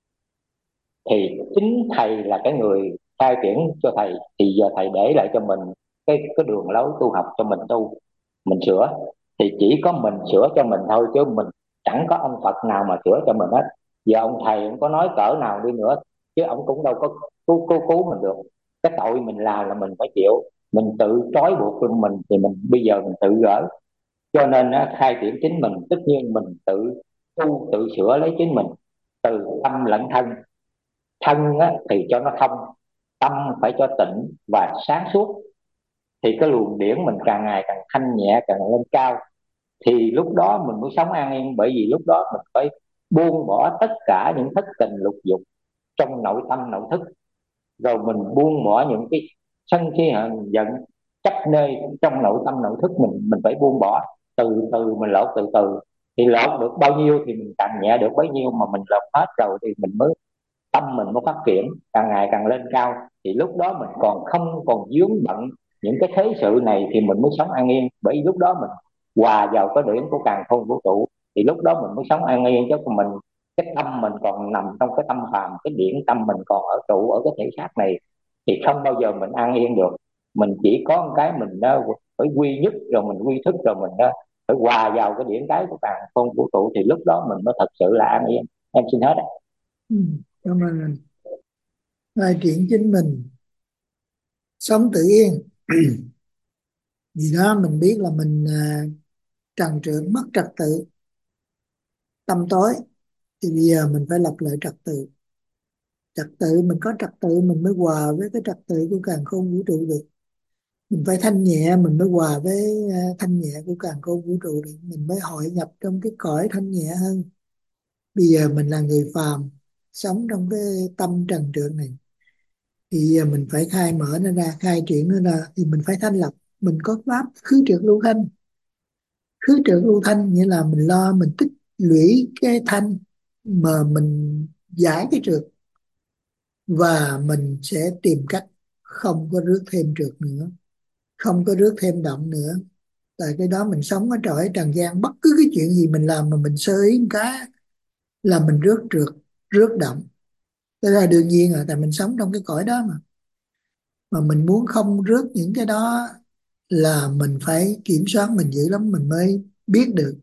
Thì chính Thầy là cái người khai triển cho Thầy, thì giờ Thầy để lại cho mình cái cái đường lối tu học cho mình tu, mình sửa. Thì chỉ có mình sửa cho mình thôi, chứ mình chẳng có ông Phật nào mà sửa cho mình hết. Giờ ông Thầy ông có nói cỡ nào đi nữa, chứ ông cũng đâu có cứu cứu cứu mình được. Cái tội mình làm là mình phải chịu, mình tự trói buộc của mình thì mình bây giờ mình tự gỡ. Cho nên á, khai triển chính mình tất nhiên mình tự tu tự sửa lấy chính mình, từ tâm lẫn thân. Thân á, thì cho nó thông, tâm phải cho tịnh và sáng suốt. Thì cái luồng điển mình càng ngày càng thanh nhẹ, càng lên cao, thì lúc đó mình mới sống an yên. Bởi vì lúc đó mình phải buông bỏ tất cả những thất tình lục dục trong nội tâm nội thức, rồi mình buông bỏ những cái sân si hận giận chấp nơi trong nội tâm nội thức mình mình phải buông bỏ. Từ từ mình lột, từ từ thì lột được bao nhiêu thì mình càng nhẹ được bấy nhiêu, mà mình lột hết rồi thì mình mới tâm mình mới phát triển, càng ngày càng lên cao. Thì lúc đó mình còn không còn vướng bận những cái thế sự này, thì mình mới sống an yên. Bởi lúc đó mình hòa vào cái điển của càn khôn vũ trụ, thì lúc đó mình mới sống an yên. Chứ còn mình, cái tâm mình còn nằm trong cái tâm phàm, cái điển tâm mình còn ở trụ ở cái thể xác này, thì không bao giờ mình an yên được. Mình chỉ có một cái mình đó phải quy nhất, rồi mình quy thức, rồi mình đó phải hòa vào cái điển cái của càn khôn vũ trụ, thì lúc đó mình mới thật sự là an yên. Em xin hết ạ. ừ, cảm ơn anh. Khai triển chính mình sống tự yên. Vì đó mình biết là mình à, trần trượt mất trật tự, tâm tối, thì bây giờ mình phải lập lại trật tự. Trật tự, mình có trật tự mình mới hòa với cái trật tự của càn khôn vũ trụ được. Mình phải thanh nhẹ mình mới hòa với à, thanh nhẹ của càn khôn vũ trụ được, mình mới hội nhập trong cái cõi thanh nhẹ hơn. Bây giờ mình là người phàm sống trong cái tâm trần trượt này, thì giờ mình phải khai mở nó ra, khai triển nó ra, thì mình phải thanh lập. Mình có pháp khứ trượt lưu thanh. Khứ trượt lưu thanh nghĩa là mình lo mình tích lũy cái thanh, mà mình giải cái trượt, và mình sẽ tìm cách không có rước thêm trượt nữa, không có rước thêm động nữa. Tại cái đó mình sống ở trọi trần gian, bất cứ cái chuyện gì mình làm mà mình sơ ý một cái là mình rước trượt, rước động. Cái đó là đương nhiên rồi, tại mình sống trong cái cõi đó mà. Mà mình muốn không rước những cái đó là mình phải kiểm soát mình dữ lắm mình mới biết được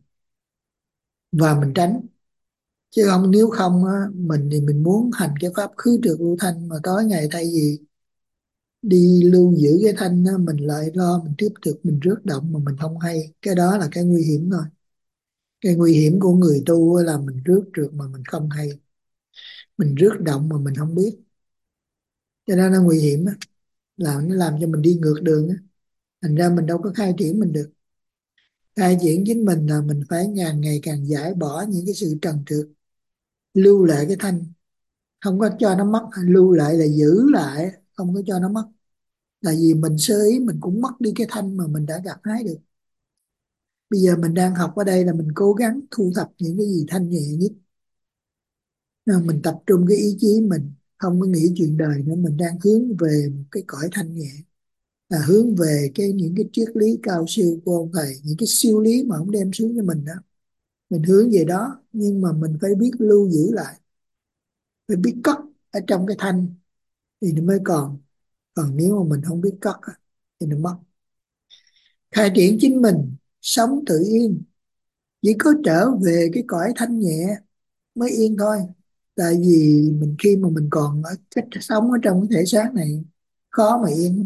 và mình tránh. Chứ không, nếu không á, mình thì mình muốn hành cái pháp khứ trượt lưu thanh, mà tối ngày thay vì đi lưu giữ cái thanh á, mình lại lo mình tiếp tục mình rước động mà mình không hay. Cái đó là cái nguy hiểm thôi. Cái nguy hiểm của người tu là mình rước trượt mà mình không hay, mình rước động mà mình không biết. Cho nên nó nguy hiểm á, là nó làm cho mình đi ngược đường á. Thành ra mình đâu có khai triển mình được. Khai triển chính mình là mình phải càng ngày càng giải bỏ những cái sự trần trượt, lưu lại cái thanh, không có cho nó mất. Lưu lại là giữ lại, không có cho nó mất. Tại vì mình sơ ý mình cũng mất đi cái thanh mà mình đã gặt hái được. Bây giờ mình đang học ở đây là mình cố gắng thu thập những cái gì thanh nhẹ nhất. Nên mình tập trung cái ý chí mình, không có nghĩ chuyện đời nữa, mình đang hướng về một cái cõi thanh nhẹ, là hướng về cái những cái triết lý cao siêu của ông thầy, những cái siêu lý mà ông đem xuống cho mình đó. Mình hướng về đó, nhưng mà mình phải biết lưu giữ lại, phải biết cất ở trong cái thanh thì nó mới còn. Còn nếu mà mình không biết cất á, thì nó mất. Khai triển chính mình, sống tự yên, chỉ có trở về cái cõi thanh nhẹ mới yên thôi. Tại vì mình khi mà mình còn ở cách sống ở trong cái thể xác này, khó mà yên,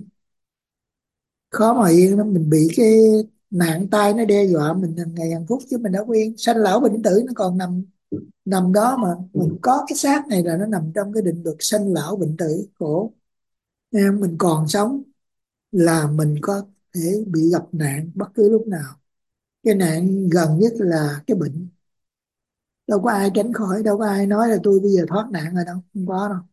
khó mà yên lắm. Mình bị cái nạn tai nó đe dọa mình hàng ngày hàng phút, chứ mình đâu có yên. Sanh lão bệnh tử nó còn nằm nằm đó mà. Mình có cái xác này là nó nằm trong cái định luật sanh lão bệnh tử khổ. Nên mình còn sống là mình có thể bị gặp nạn bất cứ lúc nào. Cái nạn gần nhất là cái bệnh, đâu có ai tránh khỏi, đâu có ai nói là tôi bây giờ thoát nạn rồi đâu, không có đâu.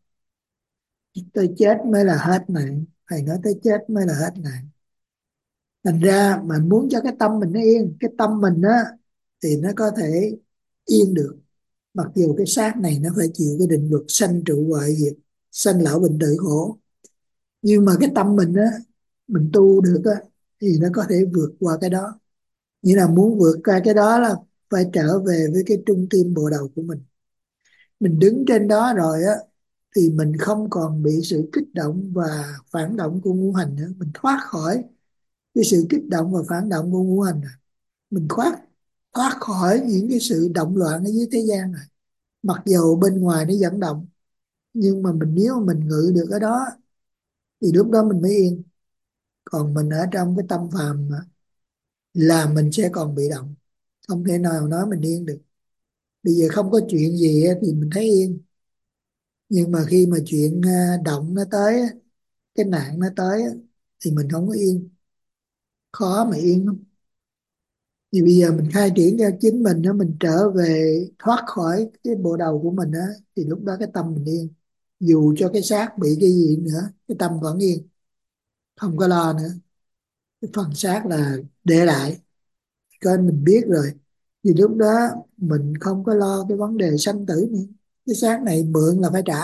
Tới chết mới là hết nạn, thầy nói tới chết mới là hết nạn. Thành ra mà muốn cho cái tâm mình nó yên, cái tâm mình á thì nó có thể yên được, mặc dù cái xác này nó phải chịu cái định luật sanh trụ hoại diệt, sanh lão bệnh tử khổ. Nhưng mà cái tâm mình á, mình tu được á thì nó có thể vượt qua cái đó. Như là muốn vượt qua cái đó là phải trở về với cái trung tim bộ đầu của mình. Mình đứng trên đó rồi á thì mình không còn bị sự kích động và phản động của ngũ hành nữa. Mình thoát khỏi cái sự kích động và phản động của ngũ hành rồi. Mình thoát thoát khỏi những cái sự động loạn ở dưới thế gian này. Mặc dù bên ngoài nó dẫn động, nhưng mà mình nếu mà mình ngự được ở đó thì lúc đó mình mới yên. Còn mình ở trong cái tâm phàm mà, là mình sẽ còn bị động, không thể nào nói mình yên được. Bây giờ không có chuyện gì á thì mình thấy yên, nhưng mà khi mà chuyện à, động nó tới á, cái nạn nó tới á, thì mình không có yên, khó mà yên lắm. Thì bây giờ mình khai triển cho chính mình đó, mình trở về thoát khỏi cái bộ đầu của mình á, thì lúc đó cái tâm mình yên. Dù cho cái xác bị cái gì nữa, cái tâm vẫn yên, không có lo nữa. Cái phần xác là để lại, coi mình biết rồi, thì lúc đó mình không có lo cái vấn đề sanh tử nữa. Cái xác này mượn là phải trả,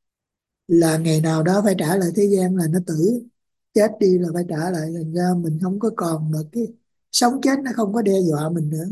là ngày nào đó phải trả lại thế gian, là nó tử, chết đi là phải trả lại. Thành ra mình không có còn mà cái sống chết nó không có đe dọa mình nữa,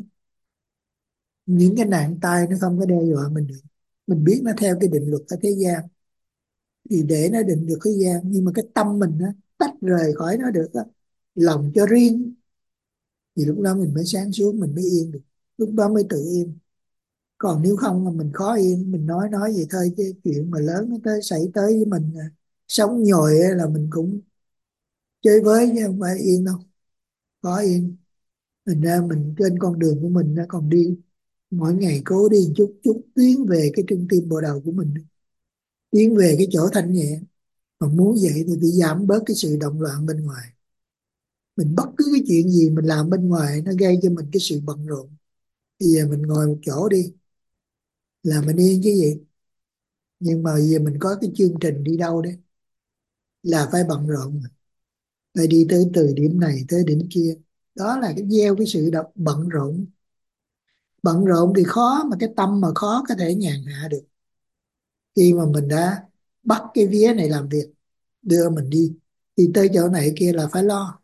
những cái nạn tai nó không có đe dọa mình được. Mình biết nó theo cái định luật ở thế gian thì để nó định được thế gian, nhưng mà cái tâm mình á tách rời khỏi nó được á, lòng cho riêng, thì lúc đó mình mới sáng suốt, mình mới yên được, lúc đó mới tự yên. Còn nếu không là mình khó yên. Mình nói nói vậy thôi, cái chuyện mà lớn nó tới xảy tới với mình à, sống nhồi á, là mình cũng chơi với chứ không phải yên đâu, khó yên. Thành ra mình trên con đường của mình nó còn đi, mỗi ngày cố đi một chút chút, tiến về cái trung tim bộ đầu của mình, tiến về cái chỗ thanh nhẹ. Mà muốn vậy thì phải giảm bớt cái sự động loạn bên ngoài. Mình bất cứ cái chuyện gì mình làm bên ngoài nó gây cho mình cái sự bận rộn, bây giờ mình ngồi một chỗ đi là mình yên chứ gì. Nhưng mà giờ mình có cái chương trình đi đâu đấy là phải bận rộn, phải đi tới từ điểm này tới điểm kia. Đó là cái gieo cái sự độc bận rộn. Bận rộn thì khó, mà cái tâm mà khó có thể nhàn hạ được. Khi mà mình đã bắt cái vía này làm việc, đưa mình đi, thì tới chỗ này kia là phải lo.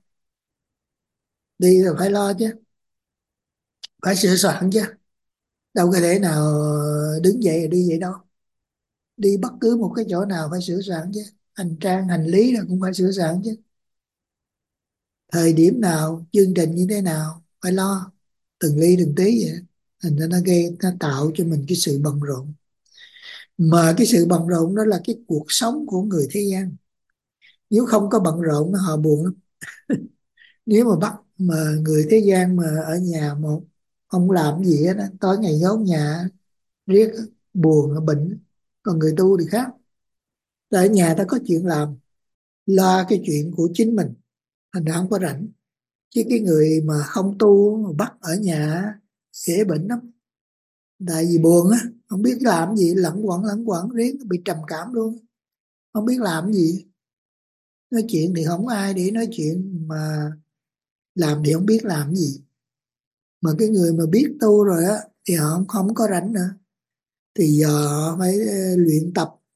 Đi là phải lo chứ, phải sửa soạn chứ, đâu có thể nào đứng dậy rồi đi vậy đâu. Đi bất cứ một cái chỗ nào phải sửa soạn chứ, hành trang hành lý là cũng phải sửa soạn chứ. Thời điểm nào, chương trình như thế nào phải lo, từng ly từng tí vậy. Thành ra nó gây, nó tạo cho mình cái sự bận rộn. Mà cái sự bận rộn đó là cái cuộc sống của người thế gian. Nếu không có bận rộn họ buồn lắm. Nếu mà bắt mà người thế gian mà ở nhà mà không làm gì hết á, tối ngày nhốt nhà riết buồn bệnh. Còn người tu thì khác, tại ở nhà ta có chuyện làm, lo cái chuyện của chính mình, thành ra không có rảnh. Chứ cái người mà không tu mà bắt ở nhà dễ bệnh lắm, tại vì buồn á, không biết làm gì, lẩn quẩn lẩn quẩn riết bị trầm cảm luôn, không biết làm gì. Nói chuyện thì không ai để nói chuyện, mà làm thì không biết làm gì. Mà cái người mà biết tu rồi á thì họ không, không có rảnh nữa, thì giờ họ phải luyện tập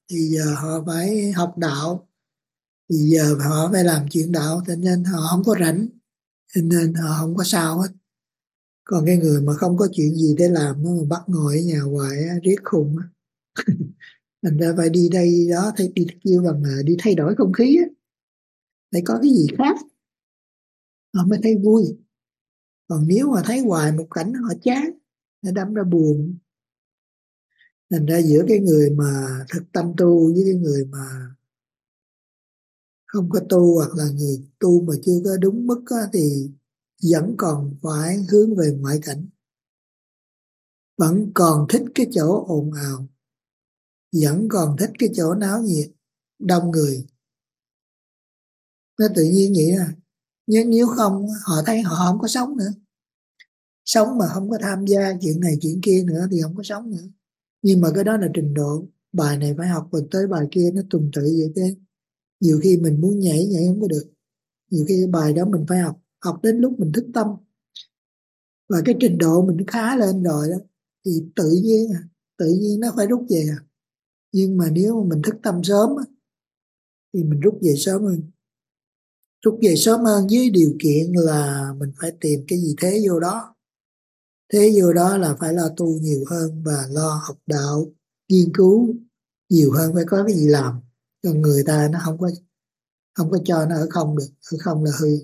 thì giờ họ phải học đạo, thì giờ họ phải làm chuyện đạo, cho nên họ không có rảnh, cho nên họ không có sao hết. Còn cái người mà không có chuyện gì để làm mà bắt ngồi ở nhà hoài á, riết khùng á. Thành ra phải đi đây đi đó, thay đi kêu bằng là đi thay đổi không khí á, phải có cái gì khác họ mới thấy vui. Còn nếu mà thấy hoài một cảnh họ chán, nó đâm ra buồn. Thành ra giữa cái người mà thực tâm tu với cái người mà không có tu, hoặc là người tu mà chưa có đúng mức á, thì vẫn còn phải hướng về ngoại cảnh, vẫn còn thích cái chỗ ồn ào, vẫn còn thích cái chỗ náo nhiệt đông người. Nó tự nhiên vậy à. Nhưng nếu không họ thấy họ không có sống nữa, sống mà không có tham gia chuyện này chuyện kia nữa thì không có sống nữa. Nhưng mà cái đó là trình độ, bài này phải học, rồi tới bài kia nó tuần tự vậy chứ. Nhiều khi mình muốn nhảy nhảy không có được, nhiều khi cái bài đó mình phải học, học đến lúc mình thức tâm và cái trình độ mình khá lên rồi đó, thì tự nhiên tự nhiên nó phải rút về à. Nhưng mà nếu mà mình thức tâm sớm á, thì mình rút về sớm hơn. Rút về sớm hơn với điều kiện là mình phải tìm cái gì thế vô đó. Thế vô đó là phải lo tu nhiều hơn và lo học đạo, nghiên cứu nhiều hơn, phải có cái gì làm. Còn người ta nó không có không có cho nó ở không được, ở không là hư.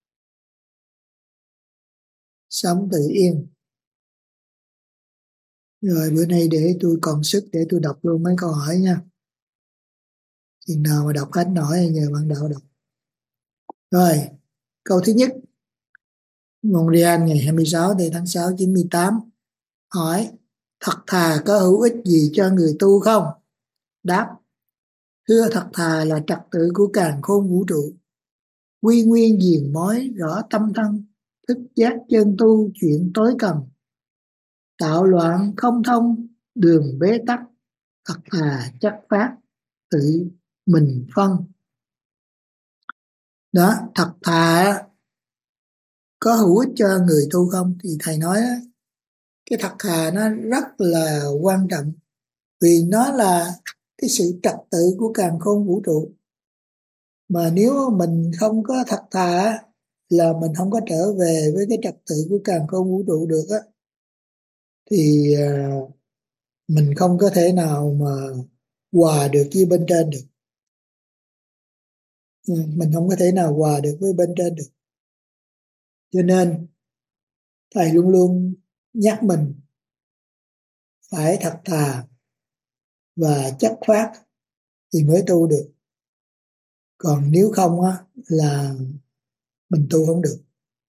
Sống tự yên. Rồi bữa nay để tôi còn sức để tôi đọc luôn mấy câu hỏi nha. Chừng nào mà đọc hết nổi nhờ bạn đạo đọc. Rồi, câu thứ nhất. Montreal ngày hai mươi sáu tháng sáu chín mươi tám. Hỏi, thật thà có hữu ích gì cho người tu không? Đáp, thưa, thật thà là trật tự của càn khôn vũ trụ. Quy nguyên diền mối rõ tâm thân, thức giác chân tu chuyện tối cầm. Tạo loạn không thông, đường bế tắc, thật thà chắc phát, tự mình phân. Đó, thật thà có hữu ích cho người tu không? Thì thầy nói đó, cái thật thà nó rất là quan trọng, vì nó là cái sự trật tự của càn khôn vũ trụ. Mà nếu mình không có thật thà là mình không có trở về với cái trật tự của càn khôn vũ trụ được á, thì mình không có thể nào mà hòa được với bên trên được. Mình không có thể nào hòa được với bên trên được. Cho nên thầy luôn luôn nhắc mình phải thật thà và chất phát thì mới tu được. Còn nếu không á là mình tu không được.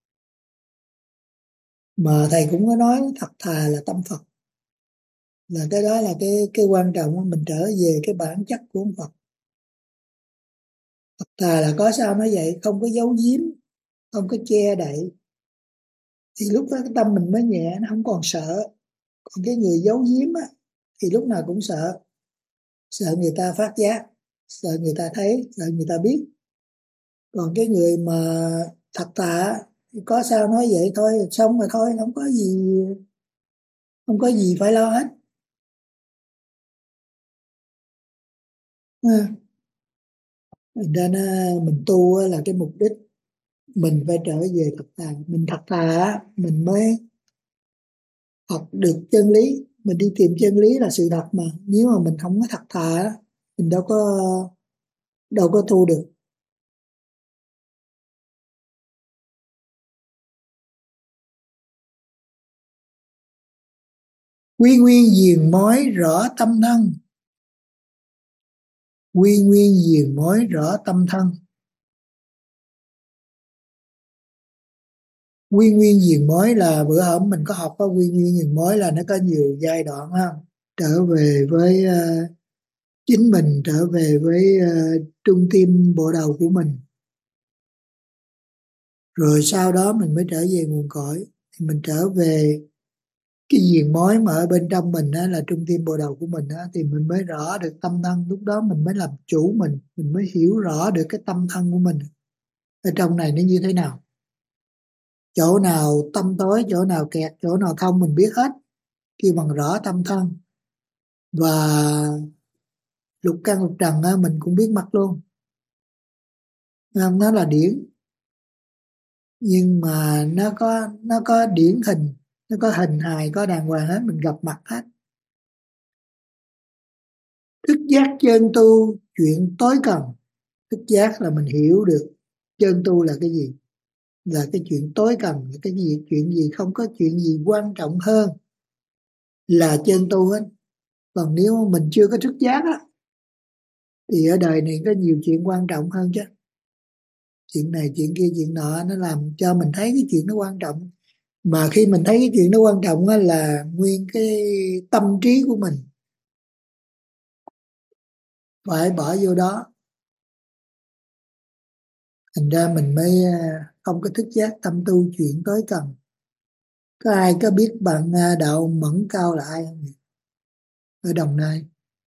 Mà thầy cũng có nói thật thà là tâm Phật, là cái đó là cái cái quan trọng, mình trở về cái bản chất của ông Phật. Thật thà là có sao nói vậy, không có giấu giếm, không có che đậy, thì lúc đó cái tâm mình mới nhẹ, nó không còn sợ. Còn cái người giấu giếm á thì lúc nào cũng sợ, sợ người ta phát giác, sợ người ta thấy, sợ người ta biết. Còn cái người mà thật thà thì có sao nói vậy thôi, xong rồi thôi, không có gì không có gì phải lo hết. À, nên mình tu là cái mục đích mình phải trở về thật thà. Mình thật thà mình mới học được chân lý. Mình đi tìm chân lý là sự thật mà. Nếu mà mình không có thật thà mình đâu có đâu có tu được. Quy nguyên diền mối rõ tâm thân. Quy nguyên diền mối rõ tâm thân. Quy nguyên diền mối là bữa hôm mình có học, có quy nguyên diền mối là nó có nhiều giai đoạn không? Trở về với uh, chính mình, trở về với uh, trung tim bộ đầu của mình. Rồi sau đó mình mới trở về nguồn cội. Thì mình trở về cái diền mối mà ở bên trong mình đó, là trung tim bộ đầu của mình đó, thì mình mới rõ được tâm thân. Lúc đó mình mới làm chủ mình, mình mới hiểu rõ được cái tâm thân của mình ở trong này nó như thế nào. Chỗ nào tâm tối, chỗ nào kẹt, chỗ nào thông mình biết hết, kêu bằng rõ tâm thân. Và lục căn lục trần á, mình cũng biết mặt luôn. Không, nó là điển, nhưng mà nó có nó có điển hình, nó có hình hài, có đàng hoàng hết, mình gặp mặt hết. Thức giác chân tu chuyện tối cần. Thức giác là mình hiểu được chân tu là cái gì, là cái chuyện tối cần, là cái gì, chuyện gì, không có chuyện gì quan trọng hơn là chân tu hết. Còn nếu mà mình chưa có thức giác á, thì ở đời này có nhiều chuyện quan trọng hơn chứ. Chuyện này chuyện kia chuyện nọ, nó làm cho mình thấy cái chuyện nó quan trọng. Mà khi mình thấy cái chuyện nó quan trọng á, là nguyên cái tâm trí của mình phải bỏ vô đó. Thành ra mình mới à, không có thức giác tâm tu chuyện tối cần. Có ai có biết bạn à, Đạo Mẫn Cao là ai không? Ở Đồng Nai.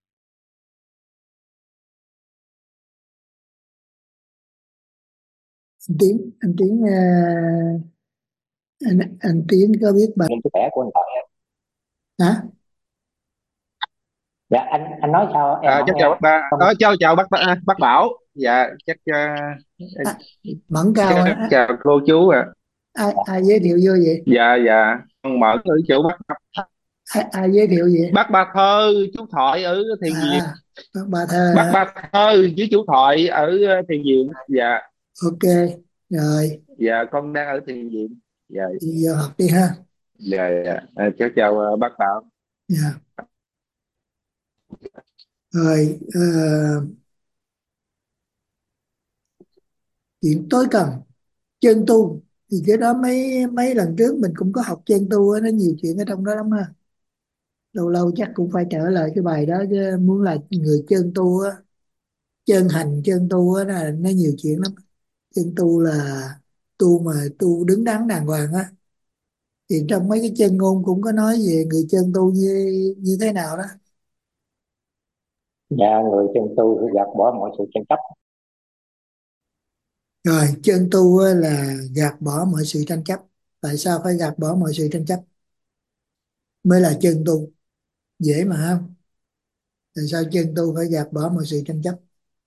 Anh Tiến, anh Tiến à, anh, anh Tiến có biết bạn Những sức khỏe của anh Thuận. hả? Dạ anh anh nói sao em À, không chắc nghe chào bác ba, không. ờ, chào chào bác Ba- bác Bảo. Dạ chắc ờ, À, Mẫn Cao chắc hả? chào cô chú ạ. Ai, ai giới thiệu vô vậy? Dạ dạ con mở ở chỗ bác Ai, ai giới thiệu vậy? bác Ba Thơ chú Thoại ở Thiền Viện. À, bác Ba Thơ Bác hả? Ba Thơ với chú Thoại ở ờ, Thiền Viện. Dạ Ok, rồi dạ con đang ở Thiền Viện. Dạ đi vô học đi ha. dạ dạ. À, chắc chào ờ, bác Bảo. Dạ. Rồi ờ, chuyện tối cần chân tu thì cái đó mấy mấy lần trước mình cũng có học chân tu á, nó nhiều chuyện ở trong đó lắm ha. Lâu lâu chắc cũng phải trở lại cái bài đó chứ, muốn là người chân tu á, chân hành chân tu á, là nó nhiều chuyện lắm. Chân tu là tu mà tu đứng đắn đàng hoàng á, thì trong mấy cái chân ngôn cũng có nói về người chân tu như như thế nào đó. Dạ người chân tu phải gạt bỏ mọi sự tranh chấp. Rồi chân tu á, là gạt bỏ mọi sự tranh chấp. Tại sao phải gạt bỏ mọi sự tranh chấp mới là chân tu? Dễ mà không? Tại sao chân tu phải gạt bỏ mọi sự tranh chấp?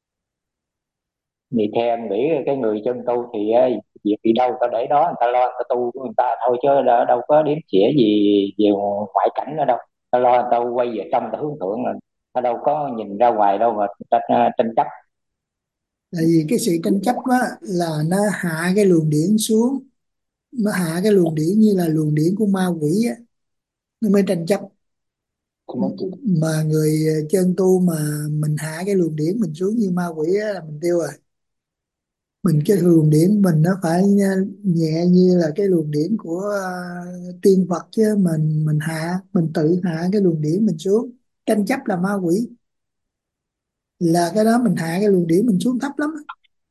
Vì theo em nghĩ cái người chân tu thì ờ, việc gì đâu ta để đó, người ta lo người ta tu của người ta thôi, chứ đâu đâu có đếm xỉa gì về ngoại cảnh nữa đâu. Ta lo người ta quay về trong ta hướng thượng, là ta đâu có nhìn ra ngoài đâu mà ta ta tranh chấp. Tại vì cái sự tranh chấp á, là nó hạ cái luồng điển xuống, nó hạ cái luồng điển như là luồng điển của ma quỷ á, nó mới tranh chấp. Mà người chân tu mà mình hạ cái luồng điển mình xuống như ma quỷ á, là mình tiêu rồi. Mình cái luồng điển mình nó phải nhẹ như là cái luồng điển của à, tiên Phật, chứ mình mình hạ mình tự hạ cái luồng điển mình xuống. Tranh chấp là ma quỷ, là cái đó mình hạ cái luồng điển mình xuống thấp lắm.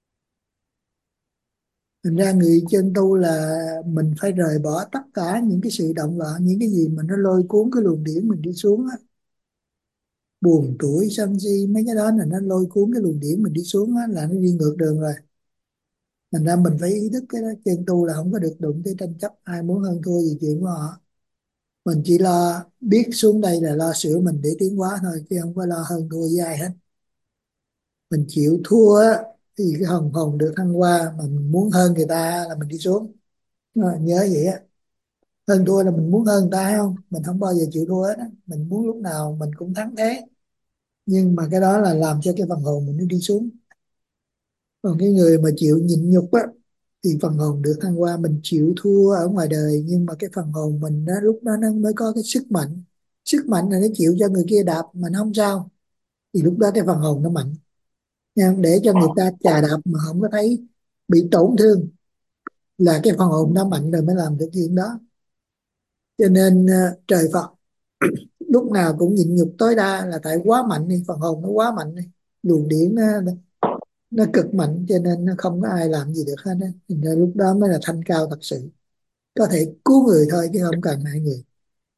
Thành ra người chân tu là mình phải rời bỏ tất cả những cái sự động loạn, những cái gì mà nó lôi cuốn cái luồng điển mình đi xuống á. Buồn tuổi sân si mấy cái đó là nó lôi cuốn cái luồng điển mình đi xuống á, là nó đi ngược đường rồi. Thành ra mình phải ý thức cái đó. Chân tu là không có được đụng tới tranh chấp ai muốn hơn thua gì chuyện của họ. Mình chỉ lo biết xuống đây là lo sửa mình để tiến hóa thôi, chứ không có lo hơn thua với ai hết. Mình chịu thua á, thì cái hồng hồn được thăng hoa, mà mình muốn hơn người ta là mình đi xuống. Ờ, nhớ vậy á. Hơn thua là mình muốn hơn người ta không, mình không bao giờ chịu thua hết á. Mình muốn lúc nào mình cũng thắng thế, nhưng mà cái đó là làm cho cái phần hồn mình nó đi xuống. Còn cái người mà chịu nhịn nhục á, thì phần hồn được thăng hoa. Mình chịu thua ở ngoài đời, nhưng mà cái phần hồn mình đó, lúc đó nó mới có cái sức mạnh. Sức mạnh là nó chịu cho người kia đạp mà nó không sao, thì lúc đó cái phần hồn nó mạnh nha. Để cho người ta chà đạp mà không có thấy bị tổn thương, là cái phần hồn nó mạnh rồi mới làm được chuyện đó. Cho nên ờ, trời Phật lúc nào cũng nhịn nhục tối đa là tại quá mạnh đi, phần hồn nó quá mạnh đi, luồng điển nó, nó cực mạnh, cho nên nó không có ai làm gì được hết á. Thành ra lúc đó mới là thanh cao thật sự, có thể cứu người thôi chứ không cần hại người.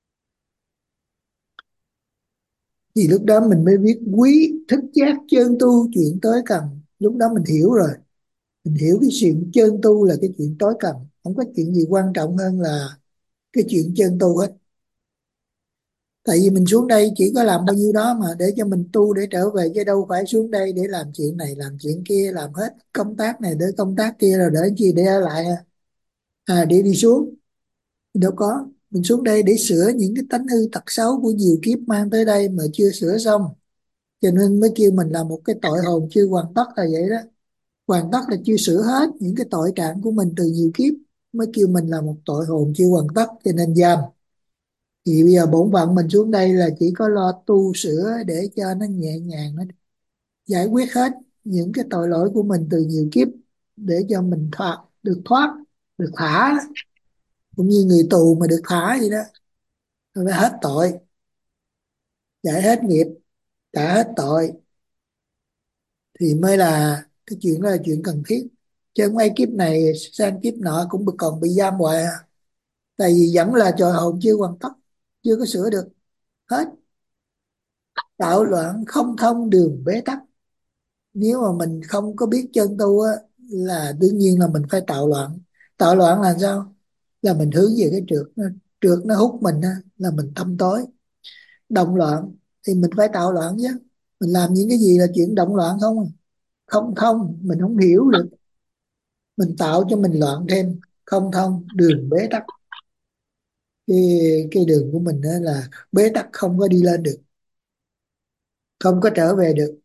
Thì lúc đó mình mới biết quý thức giác chân tu chuyện tối cần. Lúc đó mình hiểu rồi, mình hiểu cái chuyện chân tu là cái chuyện tối cần, không có chuyện gì quan trọng hơn là cái chuyện chân tu hết. Tại vì mình xuống đây chỉ có làm bao nhiêu đó mà để cho mình tu để trở về, chứ đâu phải xuống đây để làm chuyện này làm chuyện kia, làm hết công tác này để công tác kia rồi để chi để ở lại à, à để đi xuống. Đâu có, mình xuống đây để sửa những cái tánh hư tật xấu của nhiều kiếp mang tới đây mà chưa sửa xong, cho nên mới kêu mình là một cái tội hồn chưa hoàn tất là vậy đó. Hoàn tất là chưa sửa hết những cái tội trạng của mình từ nhiều kiếp, mới kêu mình là một tội hồn chưa hoàn tất cho nên giam. Thì bây giờ bổn phận mình xuống đây là chỉ có lo tu sửa để cho nó nhẹ nhàng, nó giải quyết hết những cái tội lỗi của mình từ nhiều kiếp, để cho mình thoát, được thoát, được thả, cũng như người tù mà được thả vậy đó. Nó phải hết tội, giải hết nghiệp, trả hết tội thì mới là cái chuyện đó là chuyện cần thiết. Chứ không ai kiếp này sang kiếp nọ cũng còn bị giam hoài à. Tại vì vẫn là trò hồn chưa hoàn tất, chưa có sửa được hết. Tạo loạn không thông đường bế tắc. Nếu mà mình không có biết chân tu á, là đương nhiên là mình phải tạo loạn. Tạo loạn là sao? Là mình hướng về cái trượt, nó trượt nó hút mình á, là mình tâm tối. Động loạn thì mình phải tạo loạn chứ. Mình làm những cái gì là chuyện động loạn không à? Không thông mình không hiểu được, mình tạo cho mình loạn thêm. Không thông đường bế tắc, cái cái đường của mình đó là bế tắc, không có đi lên được, không có trở về được.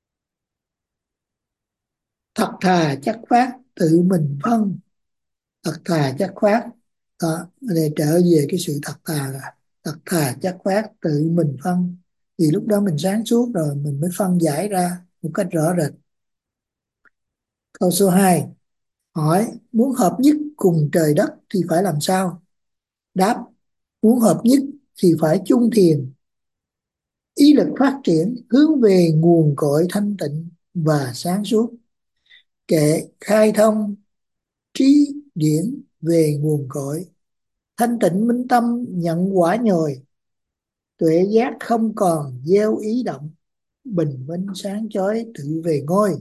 Thật thà chất phát tự mình phân. Thật thà chất phát đó, để trở về cái sự thật thà là thật thà chất phát tự mình phân. Thì lúc đó mình sáng suốt rồi mình mới phân giải ra một cách rõ rệt. Câu số hai hỏi: muốn hợp nhất cùng trời đất thì phải làm sao? Đáp: muốn hợp nhất thì phải chung thiền, ý lực phát triển hướng về nguồn cội thanh tịnh và sáng suốt, kệ khai thông trí điển về nguồn cội, thanh tịnh minh tâm nhận quả nhồi, tuệ giác không còn gieo ý động, bình minh sáng chói tự về ngôi.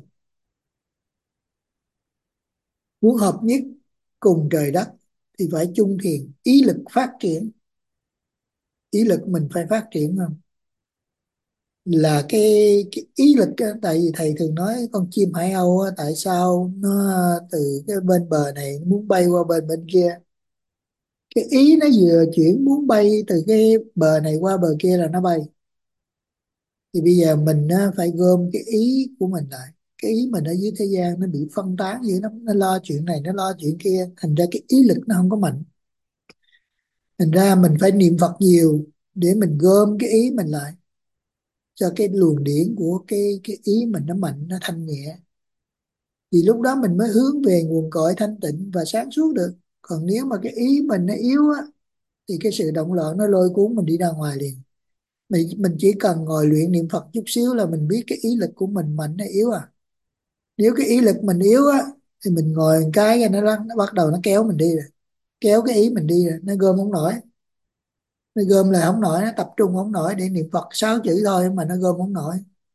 Muốn hợp nhất cùng trời đất thì phải chung thiền, ý lực phát triển. Ý lực mình phải phát triển không? Là cái, cái ý lực á, tại vì thầy thường nói con chim hải âu á, tại sao nó từ cái bên bờ này muốn bay qua bên bên kia, cái ý nó vừa chuyển muốn bay từ cái bờ này qua bờ kia là nó bay. Thì bây giờ mình á, phải gom cái ý của mình lại. Cái ý mình ở dưới thế gian nó bị phân tán vậy, nó, nó lo chuyện này nó lo chuyện kia, thành ra cái ý lực nó không có mạnh. Thành ra mình phải niệm Phật nhiều để mình gom cái ý mình lại, cho cái luồng điển của cái cái ý mình nó mạnh, nó thanh nhẹ. Thì lúc đó mình mới hướng về nguồn cội thanh tịnh và sáng suốt được. Còn nếu mà cái ý mình nó yếu á, thì cái sự động loạn nó lôi cuốn mình đi ra ngoài liền. Mình, mình chỉ cần ngồi luyện niệm Phật chút xíu là mình biết cái ý lực của mình mạnh hay yếu à. Nếu cái ý lực mình yếu á, thì mình ngồi một cái nó, nó bắt đầu nó kéo mình đi rồi. Kéo cái ý mình đi rồi, nó gom không nổi. Nó gom lại không nổi, nó tập trung không nổi để niệm Phật sáu chữ thôi mà nó gom không nổi.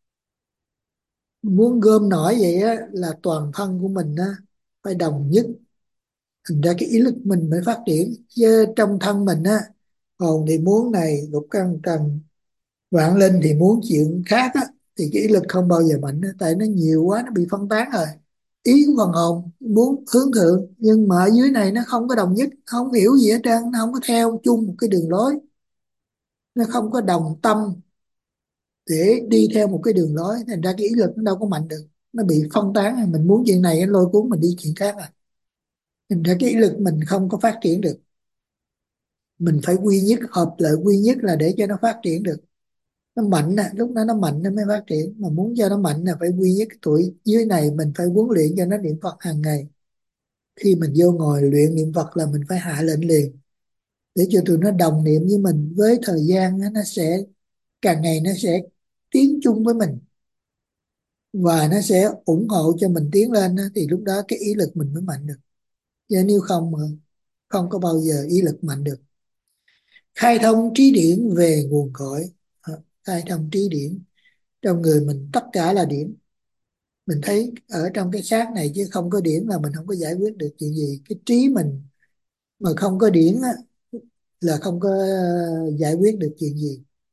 Muốn gom nổi vậy á, là toàn thân của mình á, phải đồng nhất. Thành ra cái ý lực mình mới phát triển. Chứ trong thân mình á, hồn thì muốn này, lục căn trần, vạn linh thì muốn chuyện khác á, thì cái ý lực không bao giờ mạnh á, tại nó nhiều quá, nó bị phân tán rồi. Ý của phần hồn muốn hướng thượng, nhưng mà ở dưới này nó không có đồng nhất, không hiểu gì hết trơn, nó không có theo chung một cái đường lối, nó không có đồng tâm để đi theo một cái đường lối. Thành ra cái ý lực nó đâu có mạnh được, nó bị phân tán. Mình muốn chuyện này nó lôi cuốn mình đi chuyện khác à. Thành ra cái ý lực mình không có phát triển được. Mình phải quy nhất, hợp lại quy nhất là để cho nó phát triển được. Nó mạnh nè, lúc đó nó mạnh nó mới phát triển. Mà muốn cho nó mạnh là phải quy nhất. Tuổi dưới này mình phải huấn luyện cho nó niệm Phật hàng ngày. Khi mình vô ngồi luyện niệm Phật là mình phải hạ lệnh liền, để cho tụi nó đồng niệm với mình. Với thời gian nó sẽ càng ngày nó sẽ tiến chung với mình, và nó sẽ ủng hộ cho mình tiến lên. Thì lúc đó cái ý lực mình mới mạnh được. Chứ nếu không mà không có bao giờ ý lực mạnh được. Khai thông trí điển về nguồn cội. Ờ, khai thông trí điển, trong người mình tất cả là điển. Mình thấy ở trong cái xác này chứ không có điển là mình không có giải quyết được chuyện gì. Cái trí mình mà không có điển á, là không có giải quyết được chuyện gì.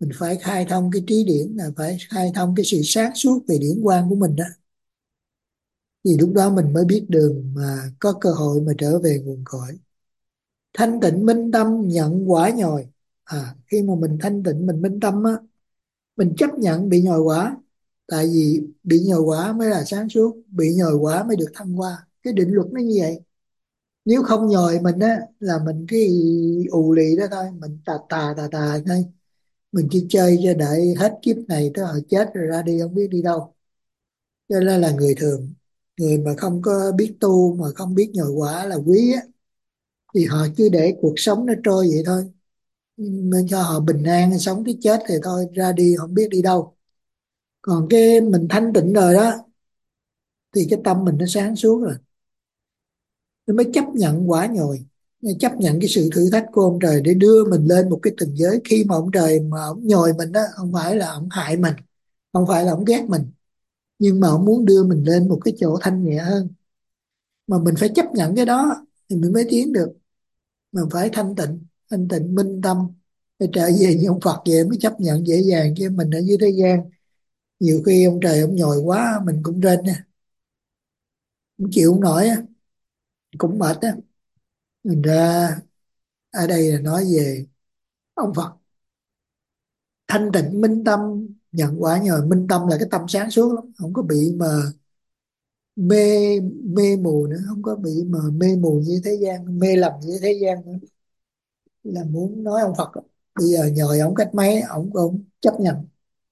Mình phải khai thông cái trí điển, là phải khai thông cái sự sáng suốt về điển quang của mình đó, thì lúc đó mình mới biết đường mà có cơ hội mà trở về nguồn cội. Thanh tịnh minh tâm nhận quả nhồi. À, khi mà mình thanh tịnh mình minh tâm á, mình chấp nhận bị nhồi quả, tại vì bị nhồi quả mới là sáng suốt, bị nhồi quả mới được thăng hoa. Cái định luật nó như vậy. Nếu không nhồi mình á là mình cái ù lì đó thôi, mình tà tà tà tà thôi, mình chỉ chơi cho đợi hết kiếp này tới hồi chết rồi ra đi không biết đi đâu. Cho nên là người thường, người mà không có biết tu mà không biết nhồi quả là quý á, thì họ cứ để cuộc sống nó trôi vậy thôi, nên cho họ bình an sống tới chết thì thôi, ra đi không biết đi đâu. Còn cái mình thanh tịnh rồi đó thì cái tâm mình nó sáng suốt rồi, nó mới chấp nhận quả nhồi, nó chấp nhận cái sự thử thách của ông trời để đưa mình lên một cái tầng giới. Khi mà ông trời mà ông nhồi mình đó, không phải là ông hại mình, không phải là ông ghét mình, nhưng mà ông muốn đưa mình lên một cái chỗ thanh nhẹ hơn. Mà mình phải chấp nhận cái đó thì mình mới tiến được. Mình phải thanh tịnh, thanh tịnh minh tâm, phải trở về như ông Phật vậy mới chấp nhận dễ dàng. Chứ mình ở dưới thế gian nhiều khi ông trời ông nhồi quá mình cũng rên á, cũng chịu không nổi á, cũng mệt á. Mình ra ở đây là nói về ông Phật thanh tịnh minh tâm nhận quả nhờ. Minh tâm là cái tâm sáng suốt lắm, không có bị mà mê mê mù nữa, không có bị mà mê mù như thế gian, mê lầm như thế gian nữa. Là muốn nói ông Phật bây giờ nhờ ông cách mấy ông cũng chấp nhận.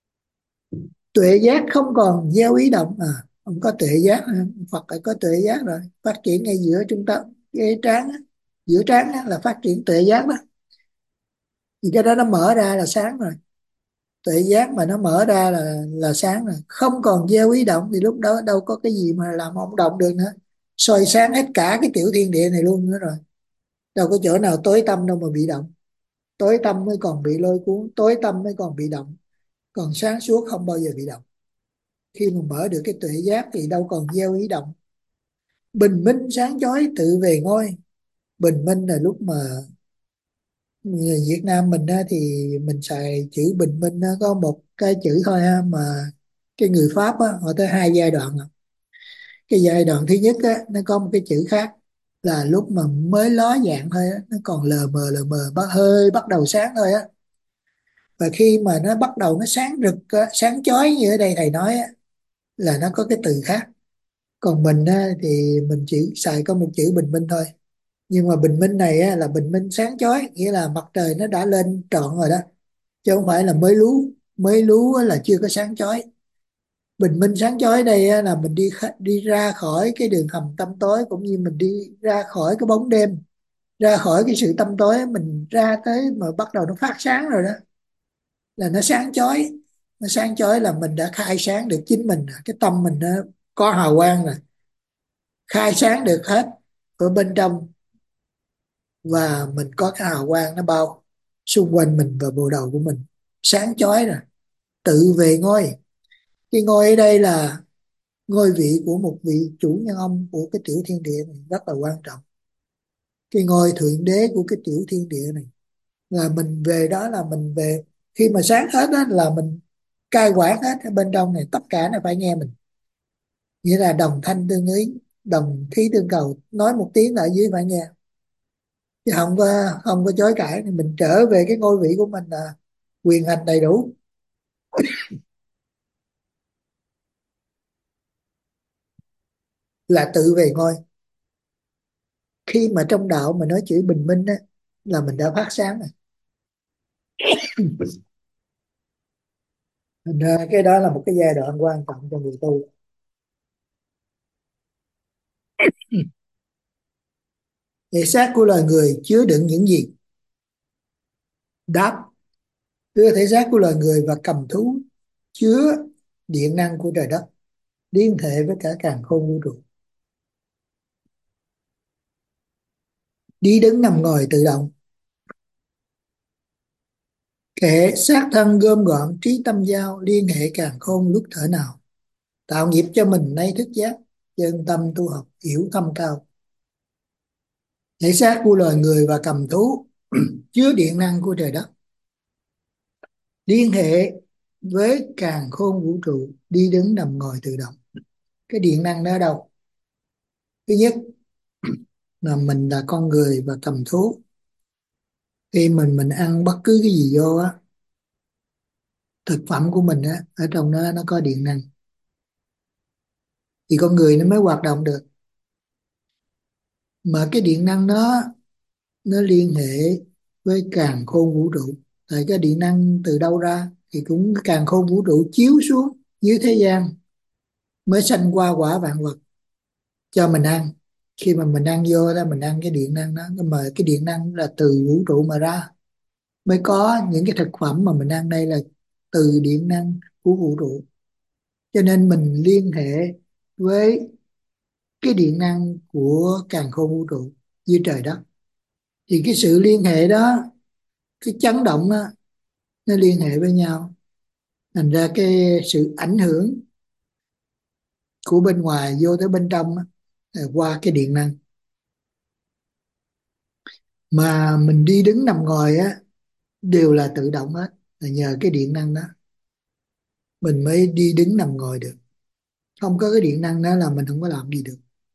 Tuệ giác không còn gieo ý động. À, ông có tuệ giác, ông Phật phải có tuệ giác rồi, phát triển ngay giữa trung tâm cái trán á, giữa trán á, là phát triển tuệ giác đó. Thì cái đó nó mở ra là sáng rồi. Tuệ giác mà nó mở ra là là sáng rồi, không còn gieo ý động thì lúc đó đâu có cái gì mà làm ông động được nữa. Soi sáng hết cả cái tiểu thiên địa này luôn nữa rồi, đâu có chỗ nào tối tăm đâu mà bị động. Tối tăm mới còn bị lôi cuốn, tối tăm mới còn bị động, còn sáng suốt không bao giờ bị động. Khi mà mở được cái tuệ giác thì đâu còn gieo ý động. Bình minh sáng chói tự về ngôi. Bình minh là lúc mà người Việt Nam mình á, thì mình xài chữ bình minh á, có một cái chữ thôi ha, mà cái người Pháp á, họ tới hai giai đoạn. Cái giai đoạn thứ nhất á, nó có một cái chữ khác, là lúc mà mới ló dạng thôi á, nó còn lờ mờ lờ mờ bắt hơi bắt đầu sáng thôi á. Và khi mà nó bắt đầu nó sáng rực á, sáng chói như ở đây thầy nói á, là nó có cái từ khác. Còn mình á, thì mình chỉ xài có một chữ bình minh thôi. Nhưng mà bình minh này á, là bình minh sáng chói, nghĩa là mặt trời nó đã lên trọn rồi đó, chứ không phải là mới lú. Mới lú á, là chưa có sáng chói. Bình minh sáng chói đây á, là mình đi kh- đi ra khỏi cái đường hầm tăm tối, cũng như mình đi ra khỏi cái bóng đêm, ra khỏi cái sự tăm tối, mình ra tới mà bắt đầu nó phát sáng rồi đó, là nó sáng chói. Nó sáng chói là mình đã khai sáng được chính mình rồi. Cái tâm mình nó có hào quang rồi, khai sáng được hết ở bên trong, và mình có cái hào quang nó bao xung quanh mình và bộ đầu của mình, sáng chói rồi, tự về ngôi. Cái ngôi ở đây là ngôi vị của một vị chủ nhân ông của cái tiểu thiên địa này, rất là quan trọng. Cái ngôi thượng đế của cái tiểu thiên địa này, là mình về đó là mình về. Khi mà sáng hết đó là mình cai quản hết ở bên trong này, tất cả nó phải nghe mình. Nghĩa là đồng thanh tương ý, đồng khí tương cầu, nói một tiếng là ở dưới phải nghe, chứ không có không có chối cãi. Thì mình trở về cái ngôi vị của mình là quyền hành đầy đủ, là tự về ngôi. Khi mà trong đạo mà nói chữ bình minh á, là mình đã phát sáng rồi. Thành ra cái đó là một cái giai đoạn quan trọng cho người tu. Thể xác của loài người chứa đựng những gì? Đáp: đưa thể xác của loài người và cầm thú chứa điện năng của trời đất, liên hệ với cả càn khôn vũ trụ. Đi đứng nằm ngồi tự động, kệ xác thân gom gọn trí tâm giao, liên hệ càn khôn lúc thở nào, tạo nghiệp cho mình nay thức giác, chân tâm tu học hiểu thâm cao. Thể xác của loài người và cầm thú chứa điện năng của trời đất, Liên hệ với càn khôn vũ trụ, đi đứng nằm ngồi tự động. Cái điện năng đó ở đâu? Thứ nhất là mình là con người và cầm thú. Khi mình mình ăn bất cứ cái gì vô á, thực phẩm của mình á, ở trong đó nó có điện năng, thì con người nó mới hoạt động được. Mà cái điện năng đó nó liên hệ với càn khôn vũ trụ. Tại cái điện năng từ đâu ra thì cũng càn khôn vũ trụ chiếu xuống dưới thế gian mới sanh qua quả vạn vật cho mình ăn. Khi mà mình ăn vô đó, mình ăn cái điện năng đó, mà cái điện năng là từ vũ trụ mà ra, mới có những cái thực phẩm mà mình ăn đây là từ điện năng của vũ trụ. Cho nên mình liên hệ với cái điện năng của càn khôn vũ trụ dưới trời đất. Thì cái sự liên hệ đó, cái chấn động đó, nó liên hệ với nhau, thành ra cái sự ảnh hưởng của bên ngoài vô tới bên trong á, là qua cái điện năng. Mà mình đi đứng nằm ngồi á đều là tự động hết, là nhờ cái điện năng đó mình mới đi đứng nằm ngồi được. Không có cái điện năng đó là mình không có làm gì được.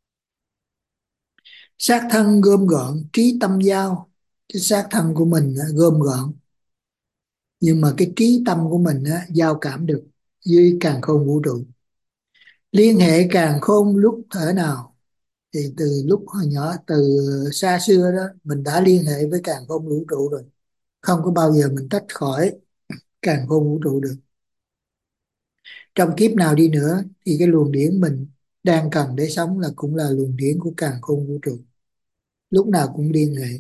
Xác thân gom gọn, trí tâm giao. Cái xác thân của mình á, gom gọn, nhưng mà cái trí tâm của mình á, giao cảm được với càn khôn vũ trụ. Liên hệ càn khôn lúc thể nào? Thì từ lúc hồi nhỏ, từ xa xưa đó mình đã liên hệ với càn khôn vũ trụ rồi. Không có bao giờ mình tách khỏi càn khôn vũ trụ được. Trong kiếp nào đi nữa thì cái luồng điển mình đang cần để sống là cũng là luồng điển của càn khôn vũ trụ, lúc nào cũng liên hệ.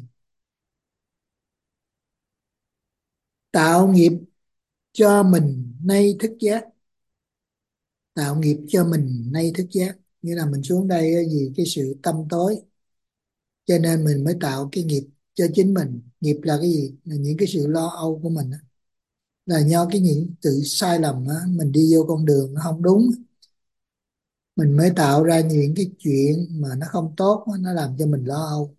Tạo nghiệp cho mình nay thức giác. Tạo nghiệp cho mình nay thức giác nghĩa là mình xuống đây á, vì cái sự tâm tối cho nên mình mới tạo cái nghiệp cho chính mình. Nghiệp là cái gì? Là những cái sự lo âu của mình á, là do cái những sự sai lầm á, mình đi vô con đường nó không đúng, mình mới tạo ra những cái chuyện mà nó không tốt á, nó làm cho mình lo âu,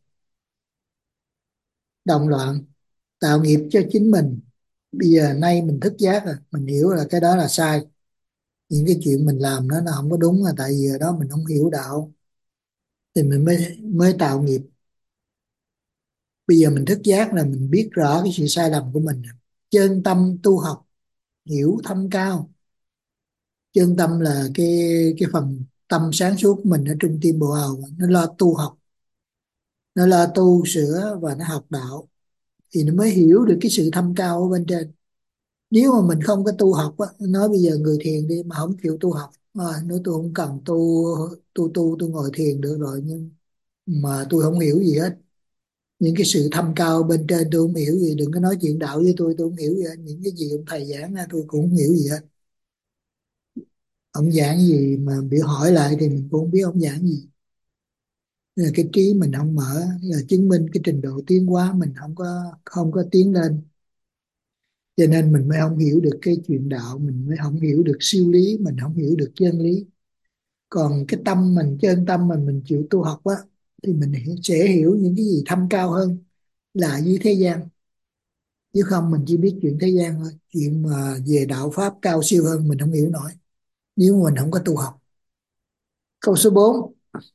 động loạn. Tạo nghiệp cho chính mình. Bây giờ nay mình thức giác rồi, mình hiểu là cái đó là sai, những cái chuyện mình làm nó nó không có đúng, là tại vì ở đó mình không hiểu đạo, thì mình mới mới tạo nghiệp. Bây giờ mình thức giác là mình biết rõ cái sự sai lầm của mình, chân tâm tu học, hiểu thâm cao. Chân tâm là cái cái phần tâm sáng suốt của mình ở trung tim bộ hào, nó lo tu học, nó lo tu sửa và nó học đạo, thì nó mới hiểu được cái sự thâm cao ở bên trên. Nếu mà mình không có tu học á, nói bây giờ người thiền đi mà không chịu tu học, à, nói tôi không cần tu, tu tu tôi ngồi thiền được rồi, nhưng mà tôi không hiểu gì hết. Những cái sự thâm cao bên trên tôi không hiểu gì, đừng có nói chuyện đạo với tôi tôi không hiểu gì hết. Những cái gì ông thầy giảng ra tôi cũng không hiểu gì hết. Ông giảng gì mà bị hỏi lại thì mình cũng không biết ông giảng gì. Nên là cái trí mình không mở, là chứng minh cái trình độ tiến hóa mình không có không có tiến lên. Cho nên mình mới không hiểu được cái chuyện đạo, mình mới không hiểu được siêu lý, mình không hiểu được chân lý. Còn cái tâm mình, chân tâm mình mình chịu tu học á, thì mình sẽ hiểu những cái gì thâm cao hơn là dưới thế gian. Chứ không mình chỉ biết chuyện thế gian thôi, chuyện mà về đạo pháp cao siêu hơn mình không hiểu nổi nếu mà mình không có tu học. Câu số bốn,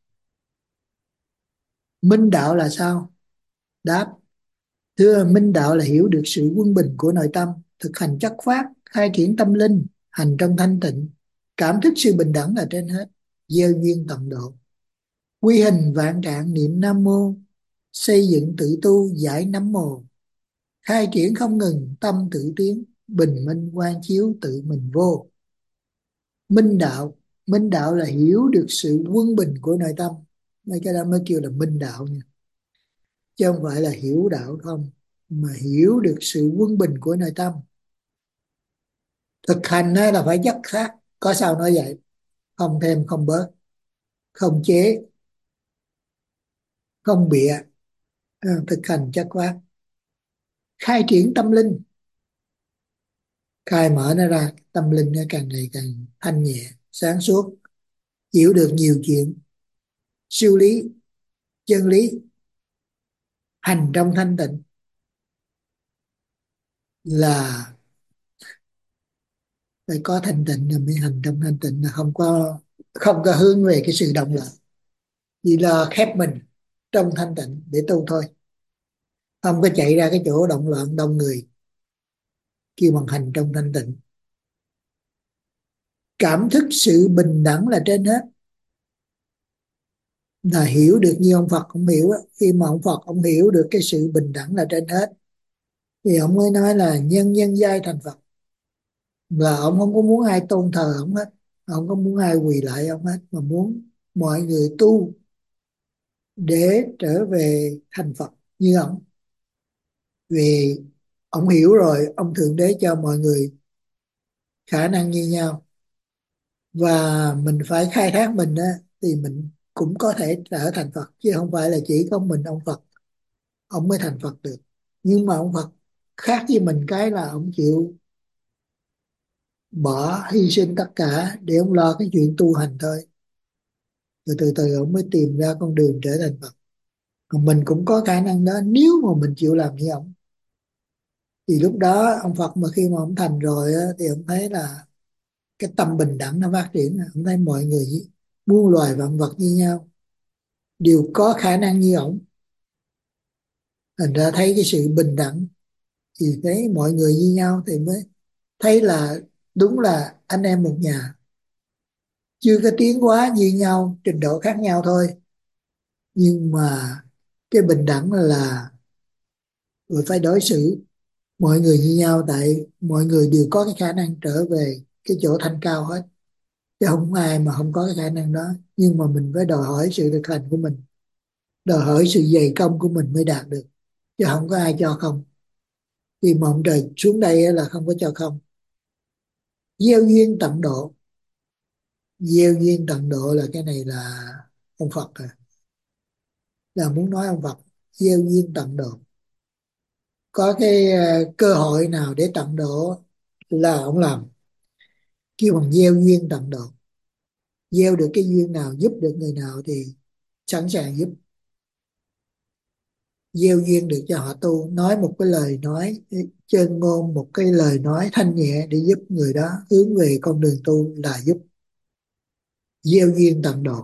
minh đạo là sao? Đáp: thưa, minh đạo là hiểu được sự quân bình của nội tâm, thực hành chất phát, khai triển tâm linh, hành trong thanh tịnh, cảm thức sự bình đẳng là trên hết, gieo duyên tận độ, quy hình vạn trạng niệm nam mô, xây dựng tự tu giải nắm mồ, khai triển không ngừng tâm tự tiến, bình minh quang chiếu tự mình vô. Minh đạo, minh đạo là hiểu được sự quân bình của nội tâm. Mấy cái đó mới kêu là minh đạo nha, chứ không phải là hiểu đạo không, mà hiểu được sự quân bình của nội tâm. Thực hành á là phải dứt khoát, có sao nói vậy, không thêm không bớt, không chế không bịa. À, thực hành dứt khoát. Khai triển tâm linh, khai mở nó ra, tâm linh nó càng ngày càng thanh nhẹ sáng suốt, hiểu được nhiều chuyện, siêu lý chân lý, hành trong thanh tịnh, là phải có thanh tịnh rồi mới hành trong thanh tịnh, là không có không có hướng về cái sự động loạn, chỉ là khép mình trong thanh tịnh để tu thôi, không có chạy ra cái chỗ động loạn đông người, kêu bằng hành trong thanh tịnh. Cảm thức sự bình đẳng là trên hết, là hiểu được như ông Phật ông hiểu á. Khi mà ông Phật ông hiểu được cái sự bình đẳng là trên hết thì ông mới nói là nhân nhân giai thành Phật, là ông không có muốn ai tôn thờ ông hết, ông không muốn ai quỳ lại ông hết, mà muốn mọi người tu để trở về thành Phật như ông. Vì ông hiểu rồi, ông Thượng Đế cho mọi người khả năng như nhau, và mình phải khai thác mình á, thì mình cũng có thể trở thành Phật, chứ không phải là chỉ có mình ông Phật ông mới thành Phật được. Nhưng mà ông Phật khác với mình cái là ông chịu bỏ hy sinh tất cả để ông lo cái chuyện tu hành thôi, rồi từ từ ông mới tìm ra con đường trở thành Phật. Còn mình cũng có khả năng đó nếu mà mình chịu làm như ông. Thì lúc đó ông Phật mà khi mà ông thành rồi á, thì ông thấy là cái tâm bình đẳng nó phát triển, ông thấy mọi người muôn loài vạn vật như nhau đều có khả năng như ổng, thành ra thấy cái sự bình đẳng thì thấy mọi người như nhau thì mới thấy là đúng là anh em một nhà, chưa có tiến hóa như nhau, trình độ khác nhau thôi, nhưng mà cái bình đẳng là phải phải đối xử mọi người như nhau, tại mọi người đều có cái khả năng trở về cái chỗ thanh cao hết, chứ không ai mà không có cái khả năng đó. Nhưng mà mình phải đòi hỏi sự thực hành của mình, đòi hỏi sự dày công của mình mới đạt được, chứ không có ai cho không. Khi mà ông trời xuống đây á là không có cho không. Gieo duyên tận độ, gieo duyên tận độ là cái này là ông Phật à, là muốn nói ông Phật gieo duyên tận độ. Có cái ờ, cơ hội nào để tận độ là ông làm, kêu bằng gieo duyên tận độ. Gieo được cái duyên nào, giúp được người nào thì sẵn sàng giúp. Gieo duyên được cho họ tu, nói một cái lời nói chân ngôn, một cái lời nói thanh nhẹ để giúp người đó hướng về con đường tu là giúp. Gieo duyên tận độ.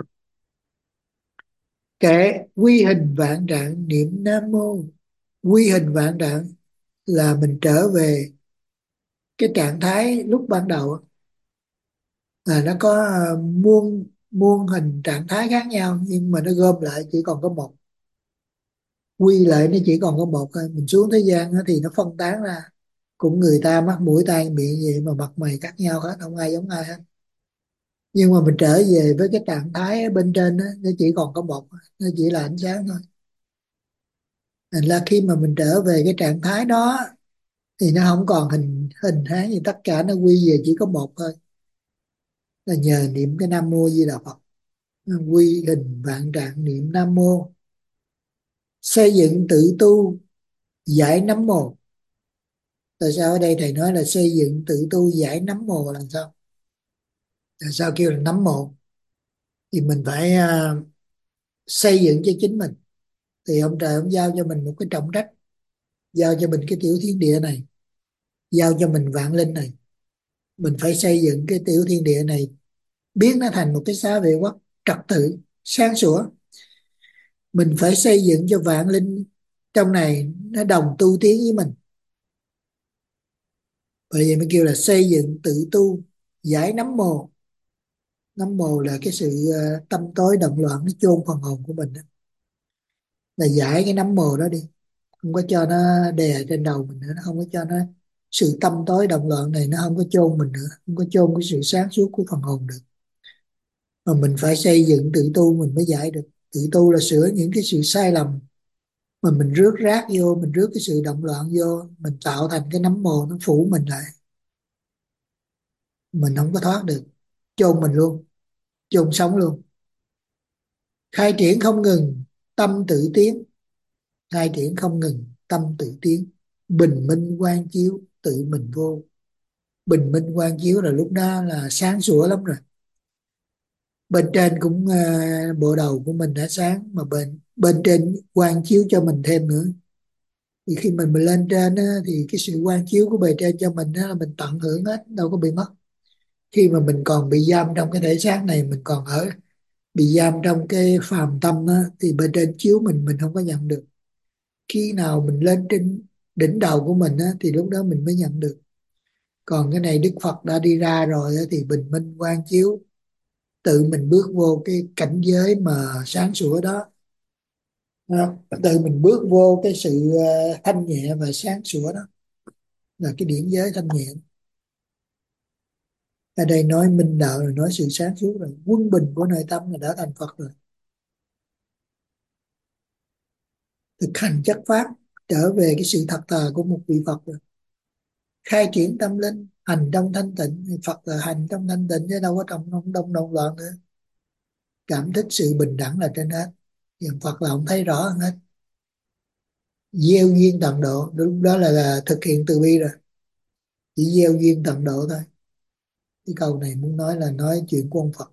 Kẻ quy hình vạn trạng niệm Nam Mô. Quy hình vạn trạng là mình trở về cái trạng thái lúc ban đầu, là nó có ờ, muôn muôn hình trạng thái khác nhau, nhưng mà nó gom lại chỉ còn có một. Quy lại nó chỉ còn có một thôi. Mình xuống thế gian thì nó phân tán ra, cũng người ta mắt mũi tai miệng gì mà mặt mày khác nhau hết, không ai giống ai hết. Nhưng mà mình trở về với cái trạng thái ở bên trên đó, nó chỉ còn có một, nó chỉ là ánh sáng thôi. Thành ra khi mà mình trở về cái trạng thái đó thì nó không còn hình hình thái gì, tất cả nó quy về chỉ có một thôi, là nhờ niệm cái Nam Mô Di Đà Phật. Quy hình vạn trạng niệm Nam Mô, xây dựng tự tu giải nắm mồ. Tại sao ở đây thầy nói là xây dựng tự tu giải nắm mồ là sao? Tại sao kêu là nắm mồ? Thì mình phải à, xây dựng cho chính mình. Thì ông trời ông giao cho mình một cái trọng trách, giao cho mình cái tiểu thiên địa này, giao cho mình vạn linh này. Mình phải xây dựng cái tiểu thiên địa này, biến nó thành một cái xá vệ quốc trật tự sáng sủa. Mình phải xây dựng cho vạn linh trong này nó đồng tu tiến với mình. Bởi vậy mới kêu là xây dựng tự tu giải nắm mồ. Nắm mồ là cái sự ờ, tâm tối động loạn, nó chôn phần hồn của mình đó. Là giải cái nắm mồ đó đi, không có cho nó đè trên đầu mình nữa, nó không có cho nó, sự tâm tối động loạn này nó không có chôn mình nữa, không có chôn cái sự sáng suốt của phần hồn được. Mà mình phải xây dựng tự tu mình mới giải được. Tự tu là sửa những cái sự sai lầm mà mình rước rác vô, mình rước cái sự động loạn vô, mình tạo thành cái nấm mồ nó phủ mình lại, mình không có thoát được, chôn mình luôn, chôn sống luôn. Khai triển không ngừng, tâm tự tiến. Khai triển không ngừng, tâm tự tiến. Bình minh quang chiếu, tự mình vô. Bình minh quang chiếu là lúc đó là sáng sủa lắm rồi. Bên trên cũng uh, bộ đầu của mình đã sáng, mà bên bên trên quang chiếu cho mình thêm nữa, Thì khi mình mình lên trên á, thì cái sự quang chiếu của bề trên cho mình á, là mình tận hưởng hết, đâu có bị mất. Khi mà mình còn bị giam trong cái thể xác này, mình còn ở bị giam trong cái phàm tâm á, thì bề trên chiếu mình mình không có nhận được. Khi nào mình lên trên đỉnh đầu của mình á, thì lúc đó mình mới nhận được. Còn cái này Đức Phật đã đi ra rồi á, thì bình minh quang chiếu, tự mình bước vô cái cảnh giới mà sáng sủa đó. Đó, tự mình bước vô cái sự ờ, thanh nhẹ và sáng sủa đó, là cái điển giới thanh nhẹ. Ở đây nói minh đạo rồi, nói sự sáng suốt rồi, quân bình của nội tâm là đã thành Phật rồi. Thực hành chất pháp, trở về cái sự thật thà của một vị Phật rồi. Khai triển tâm linh, hành trong thanh tịnh. Phật là hành trong thanh tịnh chứ đâu có trong đông đông động loạn nữa. Cảm thức sự bình đẳng là trên hết. Nhưng Phật là không thấy rõ hơn hết. Gieo duyên tận độ, lúc đó là, là thực hiện từ bi rồi. Chỉ gieo duyên tận độ thôi. Cái câu này muốn nói là nói chuyện của ông Phật.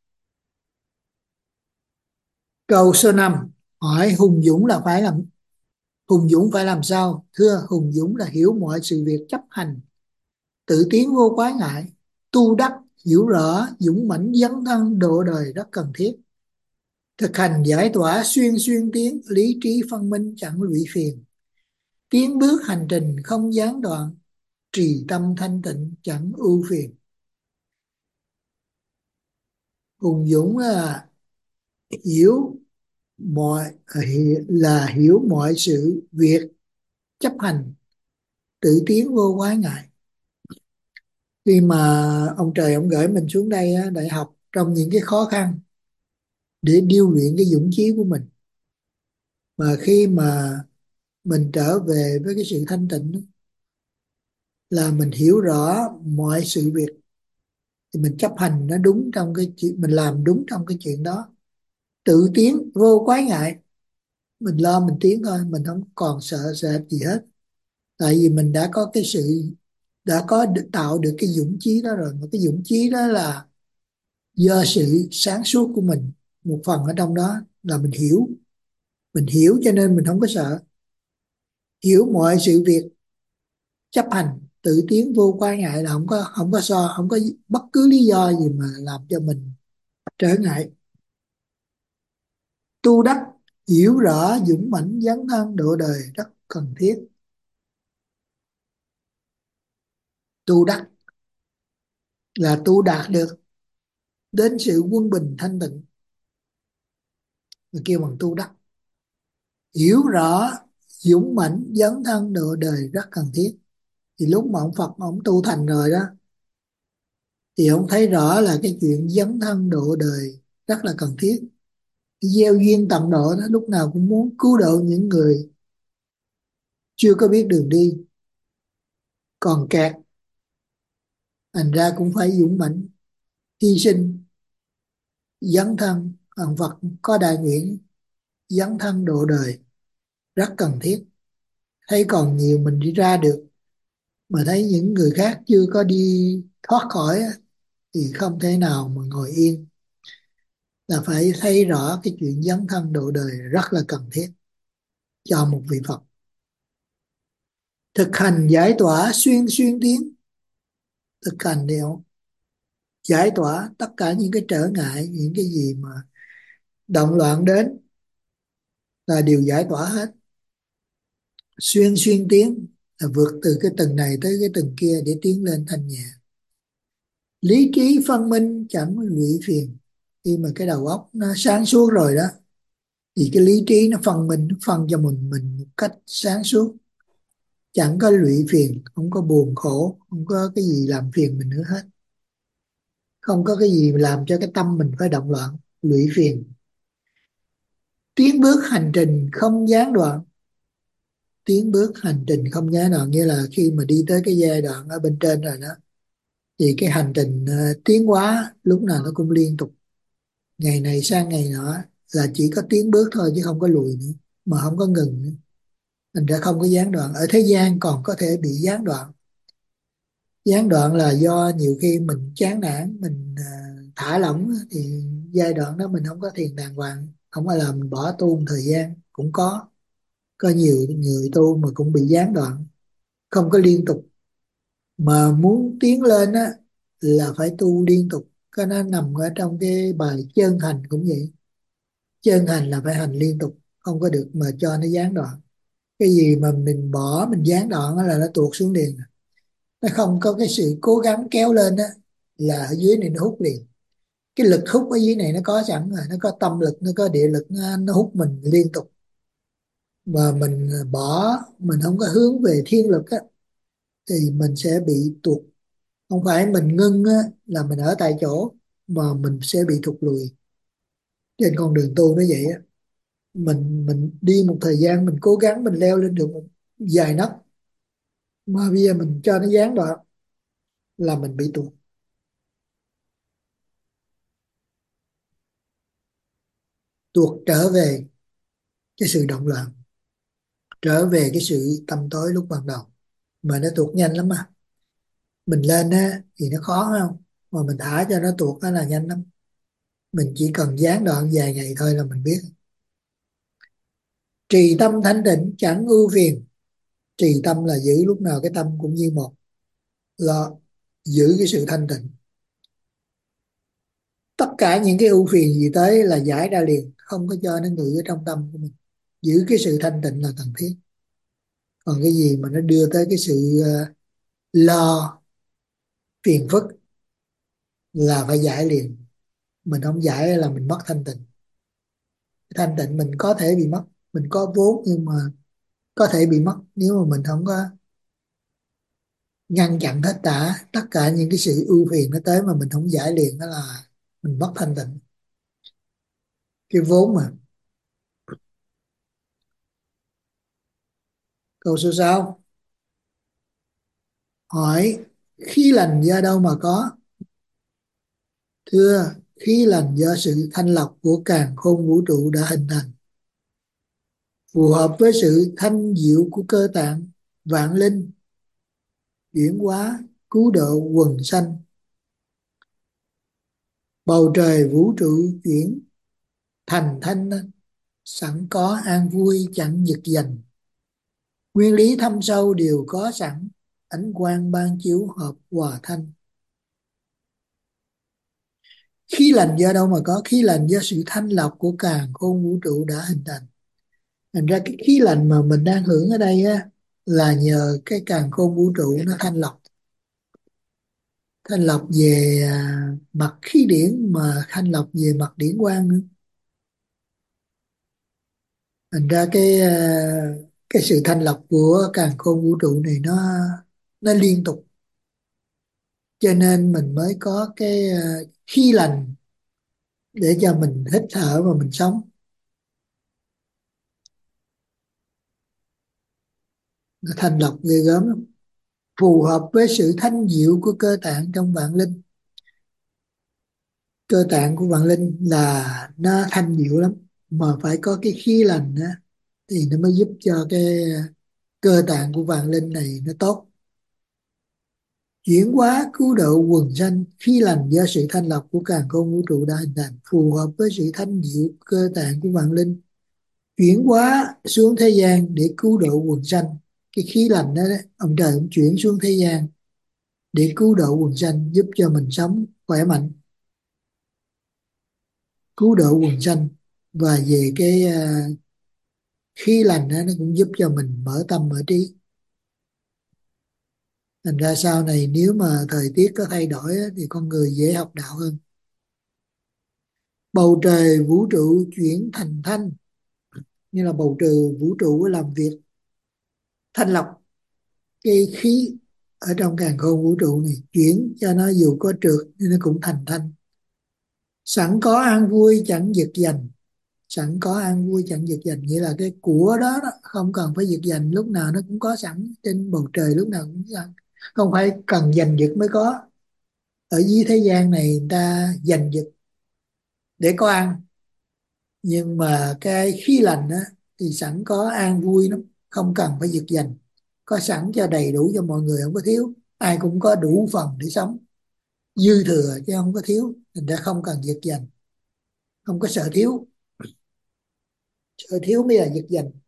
Câu số năm hỏi hùng dũng là phải làm hùng dũng phải làm sao? Thưa, hùng dũng là hiểu mọi sự việc, chấp hành tự tiến vô quái ngại, tu đắc hiểu rõ, dũng mãnh dấn thân độ đời rất cần thiết. Thực hành giải tỏa xuyên xuyên tiến, lý trí phân minh chẳng lụy phiền. Tiến bước hành trình không gián đoạn, trì tâm thanh tịnh chẳng ưu phiền. Hùng dũng là hiểu mọi là hiểu mọi sự việc, chấp hành tự tiến vô quái ngại. Khi mà ông trời ông gửi mình xuống đây á, để học trong những cái khó khăn để điêu luyện cái dũng chí của mình, mà khi mà mình trở về với cái sự thanh tịnh đó, là mình hiểu rõ mọi sự việc, thì mình chấp hành nó đúng trong cái chuyện, mình làm đúng trong cái chuyện đó, tự tiến vô quái ngại. Mình lo mình tiến thôi, mình không còn sợ sệt gì hết. Tại vì mình đã có cái sự đã có được, tạo được cái dũng chí đó rồi. Mà cái dũng chí đó là do sự sáng suốt của mình. Một phần ở trong đó là mình hiểu, mình hiểu cho nên mình không có sợ. Hiểu mọi sự việc, chấp hành tự tiến vô quan ngại, là không có không có so không có bất cứ lý do gì mà làm cho mình trở ngại. Tu đắc hiểu rõ, dũng mãnh dấn thân độ đời rất cần thiết. Tu đắc là tu đạt được đến sự quân bình thanh tịnh, người kêu bằng tu đắc. Hiểu rõ, dũng mãnh dấn thân độ đời rất cần thiết. Thì lúc mà ông Phật ông tu thành rồi đó, thì ông thấy rõ là cái chuyện dấn thân độ đời rất là cần thiết. Gieo duyên tận độ đó, lúc nào cũng muốn cứu độ những người chưa có biết đường đi, còn kẹt, thành ra cũng phải dũng mãnh hy sinh dấn thân. Ông Phật có đại nguyện dấn thân độ đời rất cần thiết. Thấy còn nhiều mình đi ra được, mà thấy những người khác chưa có đi thoát khỏi á, thì không thể nào mà ngồi yên. Là phải thấy rõ cái chuyện dấn thân độ đời rất là cần thiết cho một vị Phật. Thực hành giải tỏa xuyên xuyên tiến. Thực hành đều giải tỏa tất cả những cái trở ngại, những cái gì mà động loạn đến là đều giải tỏa hết. Xuyên xuyên tiến là vượt từ cái tầng này tới cái tầng kia để tiến lên thanh nhẹ. Lý trí phân minh chẳng lụy phiền. Khi mà cái đầu óc nó sáng suốt rồi đó, thì cái lý trí nó phân minh, nó phân cho mình mình một cách sáng suốt, chẳng có lụy phiền, không có buồn khổ, không có cái gì làm phiền mình nữa hết. Không có cái gì làm cho cái tâm mình phải động loạn, lụy phiền. Tiến bước hành trình không gián đoạn. Tiến bước hành trình không gián đoạn nghĩa là khi mà đi tới cái giai đoạn ở bên trên rồi đó, thì cái hành trình uh, tiến hóa lúc nào nó cũng liên tục, ngày này sang ngày nọ, là chỉ có tiến bước thôi chứ không có lùi nữa, mà không có ngừng nữa. Mình đã không có gián đoạn. Ở thế gian còn có thể bị gián đoạn. Gián đoạn là do nhiều khi mình chán nản, mình uh, thả lỏng, thì giai đoạn đó mình không có thiền đàng hoàng, không phải là mình bỏ tu một thời gian cũng có. Có nhiều người tu mà cũng bị gián đoạn, không có liên tục. Mà muốn tiến lên á là phải tu liên tục. Cái nó nằm ở trong cái bài chân hành cũng vậy. Chân hành là phải hành liên tục, không có được mà cho nó gián đoạn. Cái gì mà mình bỏ, mình gián đoạn á là nó tuột xuống liền. Nó không có cái sự cố gắng kéo lên á là ở dưới này nó hút liền. Cái lực hút ở dưới này nó có sẵn rồi, nó có tâm lực, nó có địa lực, nó, nó hút mình liên tục. Mà mình bỏ, mình không có hướng về thiên lực á thì mình sẽ bị tuột. Không phải mình ngưng á là mình ở tại chỗ, mà mình sẽ bị thụt lùi. Trên con đường tu nó vậy á. Mình mình đi một thời gian, mình cố gắng mình leo lên được một vài nấc, mà bây giờ mình cho nó gián đoạn là mình bị tuột. Tuột trở về cái sự động loạn, trở về cái sự tăm tối lúc ban đầu. Mà nó tuột nhanh lắm mà. Mình lên á thì nó khó không, mà mình thả cho nó tuột đó là nhanh lắm. Mình chỉ cần gián đoạn vài ngày thôi là mình biết. Trì tâm thanh tịnh chẳng ưu phiền. Trì tâm là giữ lúc nào cái tâm cũng như một, là giữ cái sự thanh tịnh. Tất cả những cái ưu phiền gì tới là giải ra liền, không có cho nó ngự ở trong tâm của mình. Giữ cái sự thanh tịnh là cần thiết. Còn cái gì mà nó đưa tới cái sự ờ, lo phiền phức là phải giải liền. Mình không giải là mình mất thanh tịnh. Thanh tịnh mình có thể bị mất, mình có vốn nhưng mà có thể bị mất nếu mà mình không có ngăn chặn hết cả tất cả những cái sự ưu phiền nó tới mà mình không giải liền, đó là mình mất thanh tịnh, cái vốn mà. Câu số sáu hỏi: khí lành do đâu mà có? Thưa, khí lành do sự thanh lọc của càn khôn vũ trụ đã hình thành, phù hợp với sự thanh diệu của cơ tạng vạn linh, chuyển hóa cứu độ quần sanh. Bầu trời vũ trụ chuyển thành thanh, sẵn có an vui chẳng giật giành. Nguyên lý thâm sâu đều có sẵn, ánh quang ban chiếu hợp hòa thanh. Khí lành do đâu mà có? Khí lành do sự thanh lọc của càn khôn vũ trụ đã hình thành. Thành ra cái khí lành mà mình đang hưởng ở đây á là nhờ cái càn khôn vũ trụ nó thanh lọc. Thanh lọc về à, mặt khí điển, mà thanh lọc về mặt điển quang nữa. Thành ra cái à, cái sự thanh lọc của càn khôn vũ trụ này nó nó liên tục, cho nên mình mới có cái à, khí lành để cho mình hít thở và mình sống. Nó thanh lọc ghê gớm lắm. Phù hợp với sự thanh diệu của cơ tạng trong vạn linh. Cơ tạng của vạn linh là nó thanh diệu lắm, mà phải có cái khí lành á thì nó mới giúp cho cái cơ tạng của vạn linh này nó tốt. Chuyển hóa cứu độ quần sanh. Khí lành do sự thanh lọc của càn khôn vũ trụ đã hình thành, phù hợp với sự thanh diệu cơ tạng của vạn linh, chuyển hóa xuống thế gian để cứu độ quần sanh. Cái khí lành đó, đó ông trời ông chuyển xuống thế gian để cứu độ quần sanh, giúp cho mình sống khỏe mạnh, cứu độ quần sanh. Và về cái uh, khí lành đó, nó cũng giúp cho mình mở tâm mở trí. Thành ra sau này nếu mà thời tiết có thay đổi á, thì con người dễ học đạo hơn. Bầu trời vũ trụ chuyển thành thanh, như là bầu trời vũ trụ làm việc thanh lọc cái khí ở trong càn khôn vũ trụ này, chuyển cho nó dù có trượt nhưng nó cũng thành thanh. Sẵn có an vui chẳng giật giành. Sẵn có an vui chẳng giật giành nghĩa là cái của đó, đó không cần phải giật giành, lúc nào nó cũng có sẵn trên bầu trời, lúc nào cũng có sẵn, không phải cần giành giật mới có. Ở dưới thế gian này người ta giành giật để có ăn, nhưng mà cái khí lành á thì sẵn có an vui lắm, không cần phải giật giành, có sẵn cho đầy đủ cho mọi người, không có thiếu. Ai cũng có đủ phần để sống, dư thừa chứ không có thiếu, thành ra không cần giật giành, không có sợ thiếu. Sợ thiếu mới là giật giành.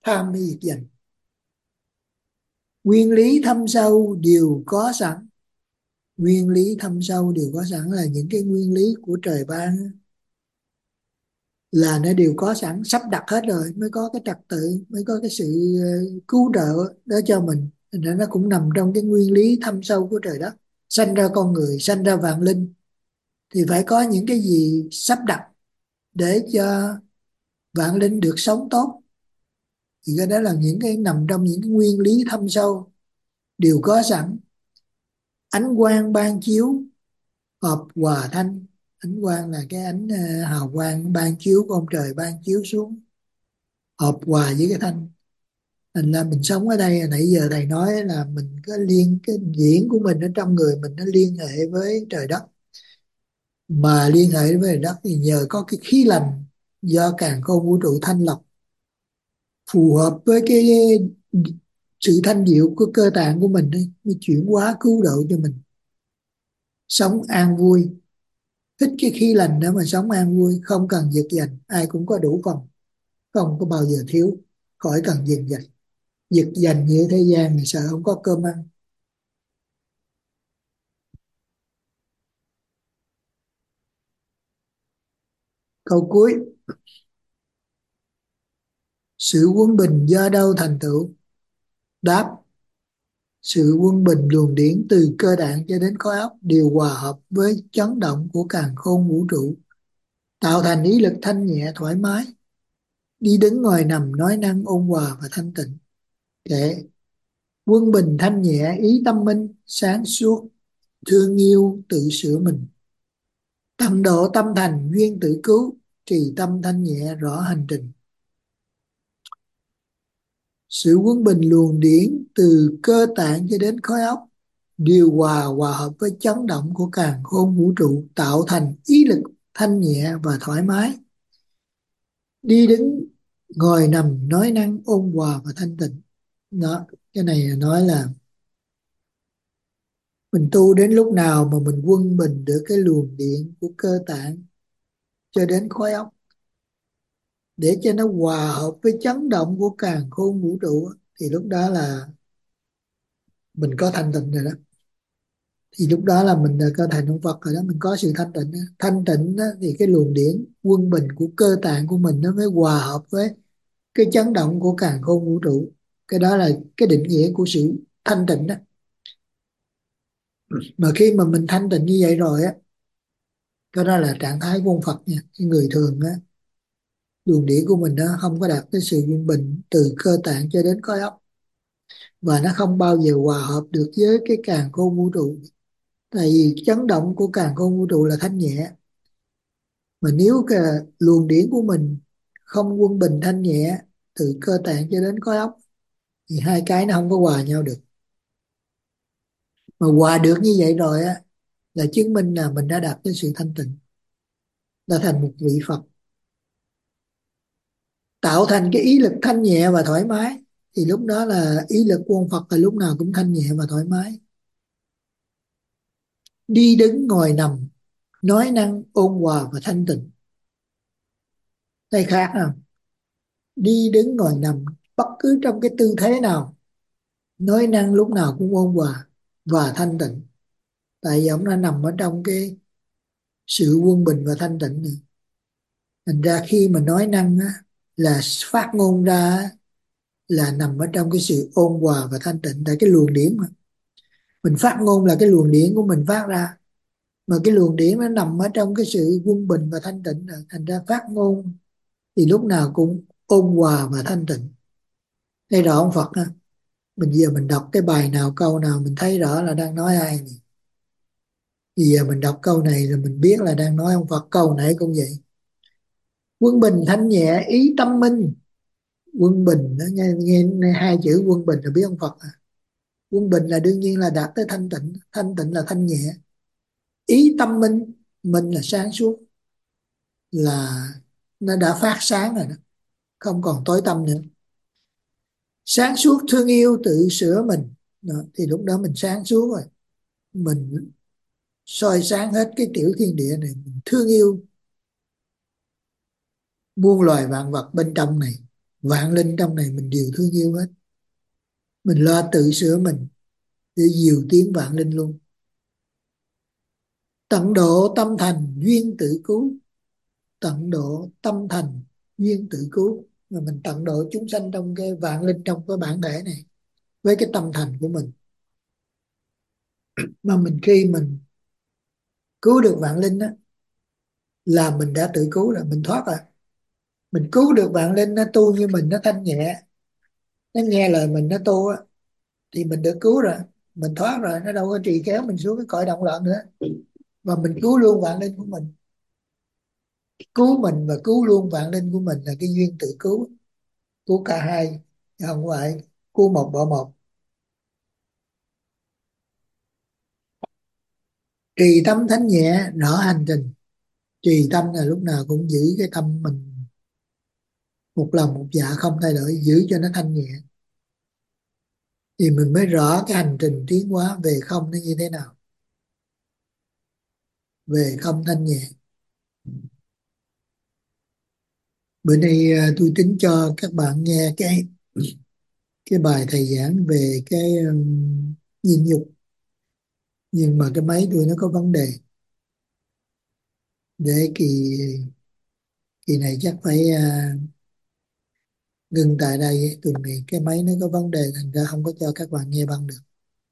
tham hay diệt dành. Nguyên lý thâm sâu đều có sẵn. Nguyên lý thâm sâu đều có sẵn là những cái nguyên lý của trời ban, là nó đều có sẵn, sắp đặt hết rồi mới có cái trật tự, mới có cái sự ờ, cứu trợ đó cho mình. Thành ra nó cũng nằm trong cái nguyên lý thâm sâu của trời đất. Sanh ra con người, sanh ra vạn linh thì phải có những cái gì sắp đặt để cho vạn linh được sống tốt. Thì cái đó là những cái nằm trong những cái nguyên lý thâm sâu đều có sẵn. Ánh quang ban chiếu hợp hòa thanh. Ánh quang là cái ánh ờ, hào quang ban chiếu của ông trời ban chiếu xuống, hợp hòa với cái thanh. Thành là mình sống ở đây, nãy giờ thầy nói là mình có liên, cái điển của mình ở trong người mình nó liên hệ với trời đất. Mà liên hệ với trời đất thì nhờ có cái khí lành do càn khôn vũ trụ thanh lọc, phù hợp với cái sự thanh diệu của cơ tạng của mình ấy, mới chuyển hóa cứu độ cho mình sống an vui. Thích cái khí lành đó mà sống an vui, không cần giật giành, ai cũng có đủ phần, không có bao giờ thiếu, khỏi cần giật giành. Giật giành như thế gian thì sợ không có cơm ăn. Câu cuối: sự quân bình do đâu thành tựu? Đáp: sự quân bình luồng điển từ cơ tạng cho đến khối óc đều hòa hợp với chấn động của càn khôn vũ trụ, tạo thành ý lực thanh nhẹ thoải mái, đi đứng ngồi nằm nói năng ôn hòa và thanh tịnh. Kệ quân bình thanh nhẹ, ý tâm minh sáng suốt, thương yêu tự sửa mình, tận độ tâm thành duyên tự cứu, trì tâm thanh nhẹ rõ hành trình. Sự quân bình luồng điển từ cơ tạng cho đến khối óc điều hòa hòa hợp với chấn động của càn khôn vũ trụ, tạo thành ý lực thanh nhẹ và thoải mái, đi đứng ngồi nằm nói năng ôn hòa và thanh tịnh. Đó, cái này là nói là mình tu đến lúc nào mà mình quân bình được cái luồng điện của cơ tạng cho đến khối óc, để cho nó hòa hợp với chấn động của càn khôn vũ trụ, thì lúc đó là mình có thanh tịnh rồi đó. Thì lúc đó là mình đã có thành ông Phật rồi đó, mình có sự thanh tịnh đó. Thanh tịnh đó, thì cái luồng điển quân bình của cơ tạng của mình nó mới hòa hợp với cái chấn động của càn khôn vũ trụ. Cái đó là cái định nghĩa của sự thanh tịnh đó. Mà khi mà mình thanh tịnh như vậy rồi á, cái đó là trạng thái của ông Phật nha. Cái người thường á, luồng điển của mình nó không có đạt tới sự quân bình từ cơ tạng cho đến khối óc, và nó không bao giờ hòa hợp được với cái càn khôn vũ trụ. Tại vì chấn động của càn khôn vũ trụ là thanh nhẹ, mà nếu cái luồng điển của mình không quân bình thanh nhẹ từ cơ tạng cho đến khối óc, thì hai cái nó không có hòa nhau được. Mà hòa được như vậy rồi á, là chứng minh là mình đã đạt tới sự thanh tịnh, đã thành một vị Phật, tạo thành cái ý lực thanh nhẹ và thoải mái. Thì lúc đó là ý lực của ông Phật là lúc nào cũng thanh nhẹ và thoải mái, đi đứng ngồi nằm nói năng ôn hòa và thanh tịnh. Đây khác không? Đi đứng ngồi nằm bất cứ trong cái tư thế nào, nói năng lúc nào cũng ôn hòa và thanh tịnh. Tại vì ông đã nằm ở trong cái sự quân bình và thanh tịnh này. Thành ra khi mà nói năng á, là phát ngôn ra á, là nằm ở trong cái sự ôn hòa và thanh tịnh. Tại cái luồng điển mà mình phát ngôn là cái luồng điển của mình phát ra, mà cái luồng điển nó nằm ở trong cái sự quân bình và thanh tịnh rồi. Thành ra phát ngôn thì lúc nào cũng ôn hòa và thanh tịnh. Đây rõ ông Phật ha. Mình giờ mình đọc cái bài nào câu nào mình thấy rõ là đang nói ai nhỉ? Bây giờ mình đọc câu này là mình biết là đang nói ông Phật. Câu nãy cũng vậy. Quân bình thanh nhẹ ý tâm minh. Quân bình đó, nghe, nghe, nghe hai chữ quân bình là biết ông Phật à. Quân bình là đương nhiên là đạt tới thanh tịnh. Thanh tịnh là thanh nhẹ. Ý tâm minh, minh là sáng suốt, là nó đã phát sáng rồi đó, không còn tối tăm nữa. Sáng suốt thương yêu tự sửa mình đó, thì lúc đó mình sáng suốt rồi. Mình soi sáng hết cái tiểu thiên địa này, mình thương yêu muôn loài vạn vật bên trong này, vạn linh trong này mình đều thương yêu hết. Mình lo tự sửa mình để dìu tiến vạn linh luôn. Tận độ tâm thành duyên tự cứu. Tận độ tâm thành duyên tự cứu, mà mình tận độ chúng sanh trong cái vạn linh, trong cái bản thể này với cái tâm thành của mình. Mà mình khi mình cứu được vạn linh đó, là mình đã tự cứu rồi, mình thoát rồi. Mình cứu được vạn linh, nó tu như mình, nó thanh nhẹ, nó nghe lời mình, nó tu á, thì mình được cứu rồi. Mình thoát rồi, nó đâu có trì kéo mình xuống cái cõi động loạn nữa. Và mình cứu luôn vạn linh của mình. Cứu mình và cứu luôn vạn linh của mình là cái duyên tự cứu. Cứu cả hai, chứ không phải cứu một bỏ một. Trì tâm thanh nhẹ rõ hành trình. Trì tâm là lúc nào cũng giữ cái tâm mình một lòng một dạ không thay đổi, giữ cho nó thanh nhẹ, thì mình mới rõ cái hành trình tiến hóa về không nó như thế nào. Về không thanh nhẹ. Bữa nay à, tôi tính cho các bạn nghe cái cái bài thầy giảng về cái um, nhịn nhục, nhưng mà cái máy tôi nó có vấn đề. Để kỳ kỳ này chắc phải à, ngừng tại đây. Tuần này cái máy nó có vấn đề, thành ra không có cho các bạn nghe băng được.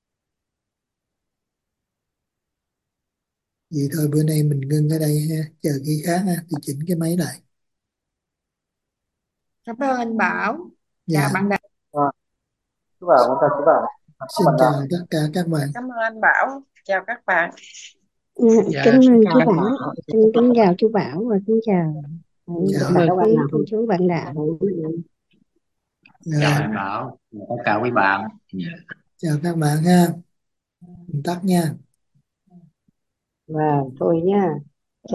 Vậy thôi bữa nay mình ngưng ở đây ha, chờ khi khác ha, tôi chỉnh cái máy lại. Cảm ơn anh Bảo. Chào Dạ, bạn Đạt. À, chú Bảo, con chào chú Bảo. Các xin bạn chào nào? tất cả các bạn. Cảm ơn anh Bảo. Chào các bạn. Ừ, Dạ, kính xin chào chú anh Bảo, Bảo. kính kính chào chú Bảo và kính chào ừ, tất Chào, cả Cảm ơn quý cô chú bạn đạo. chào dạ, anh Bảo, chào tất cả quý bạn. Dạ. chào các bạn ha. Mình tắt nha. Và thôi nha.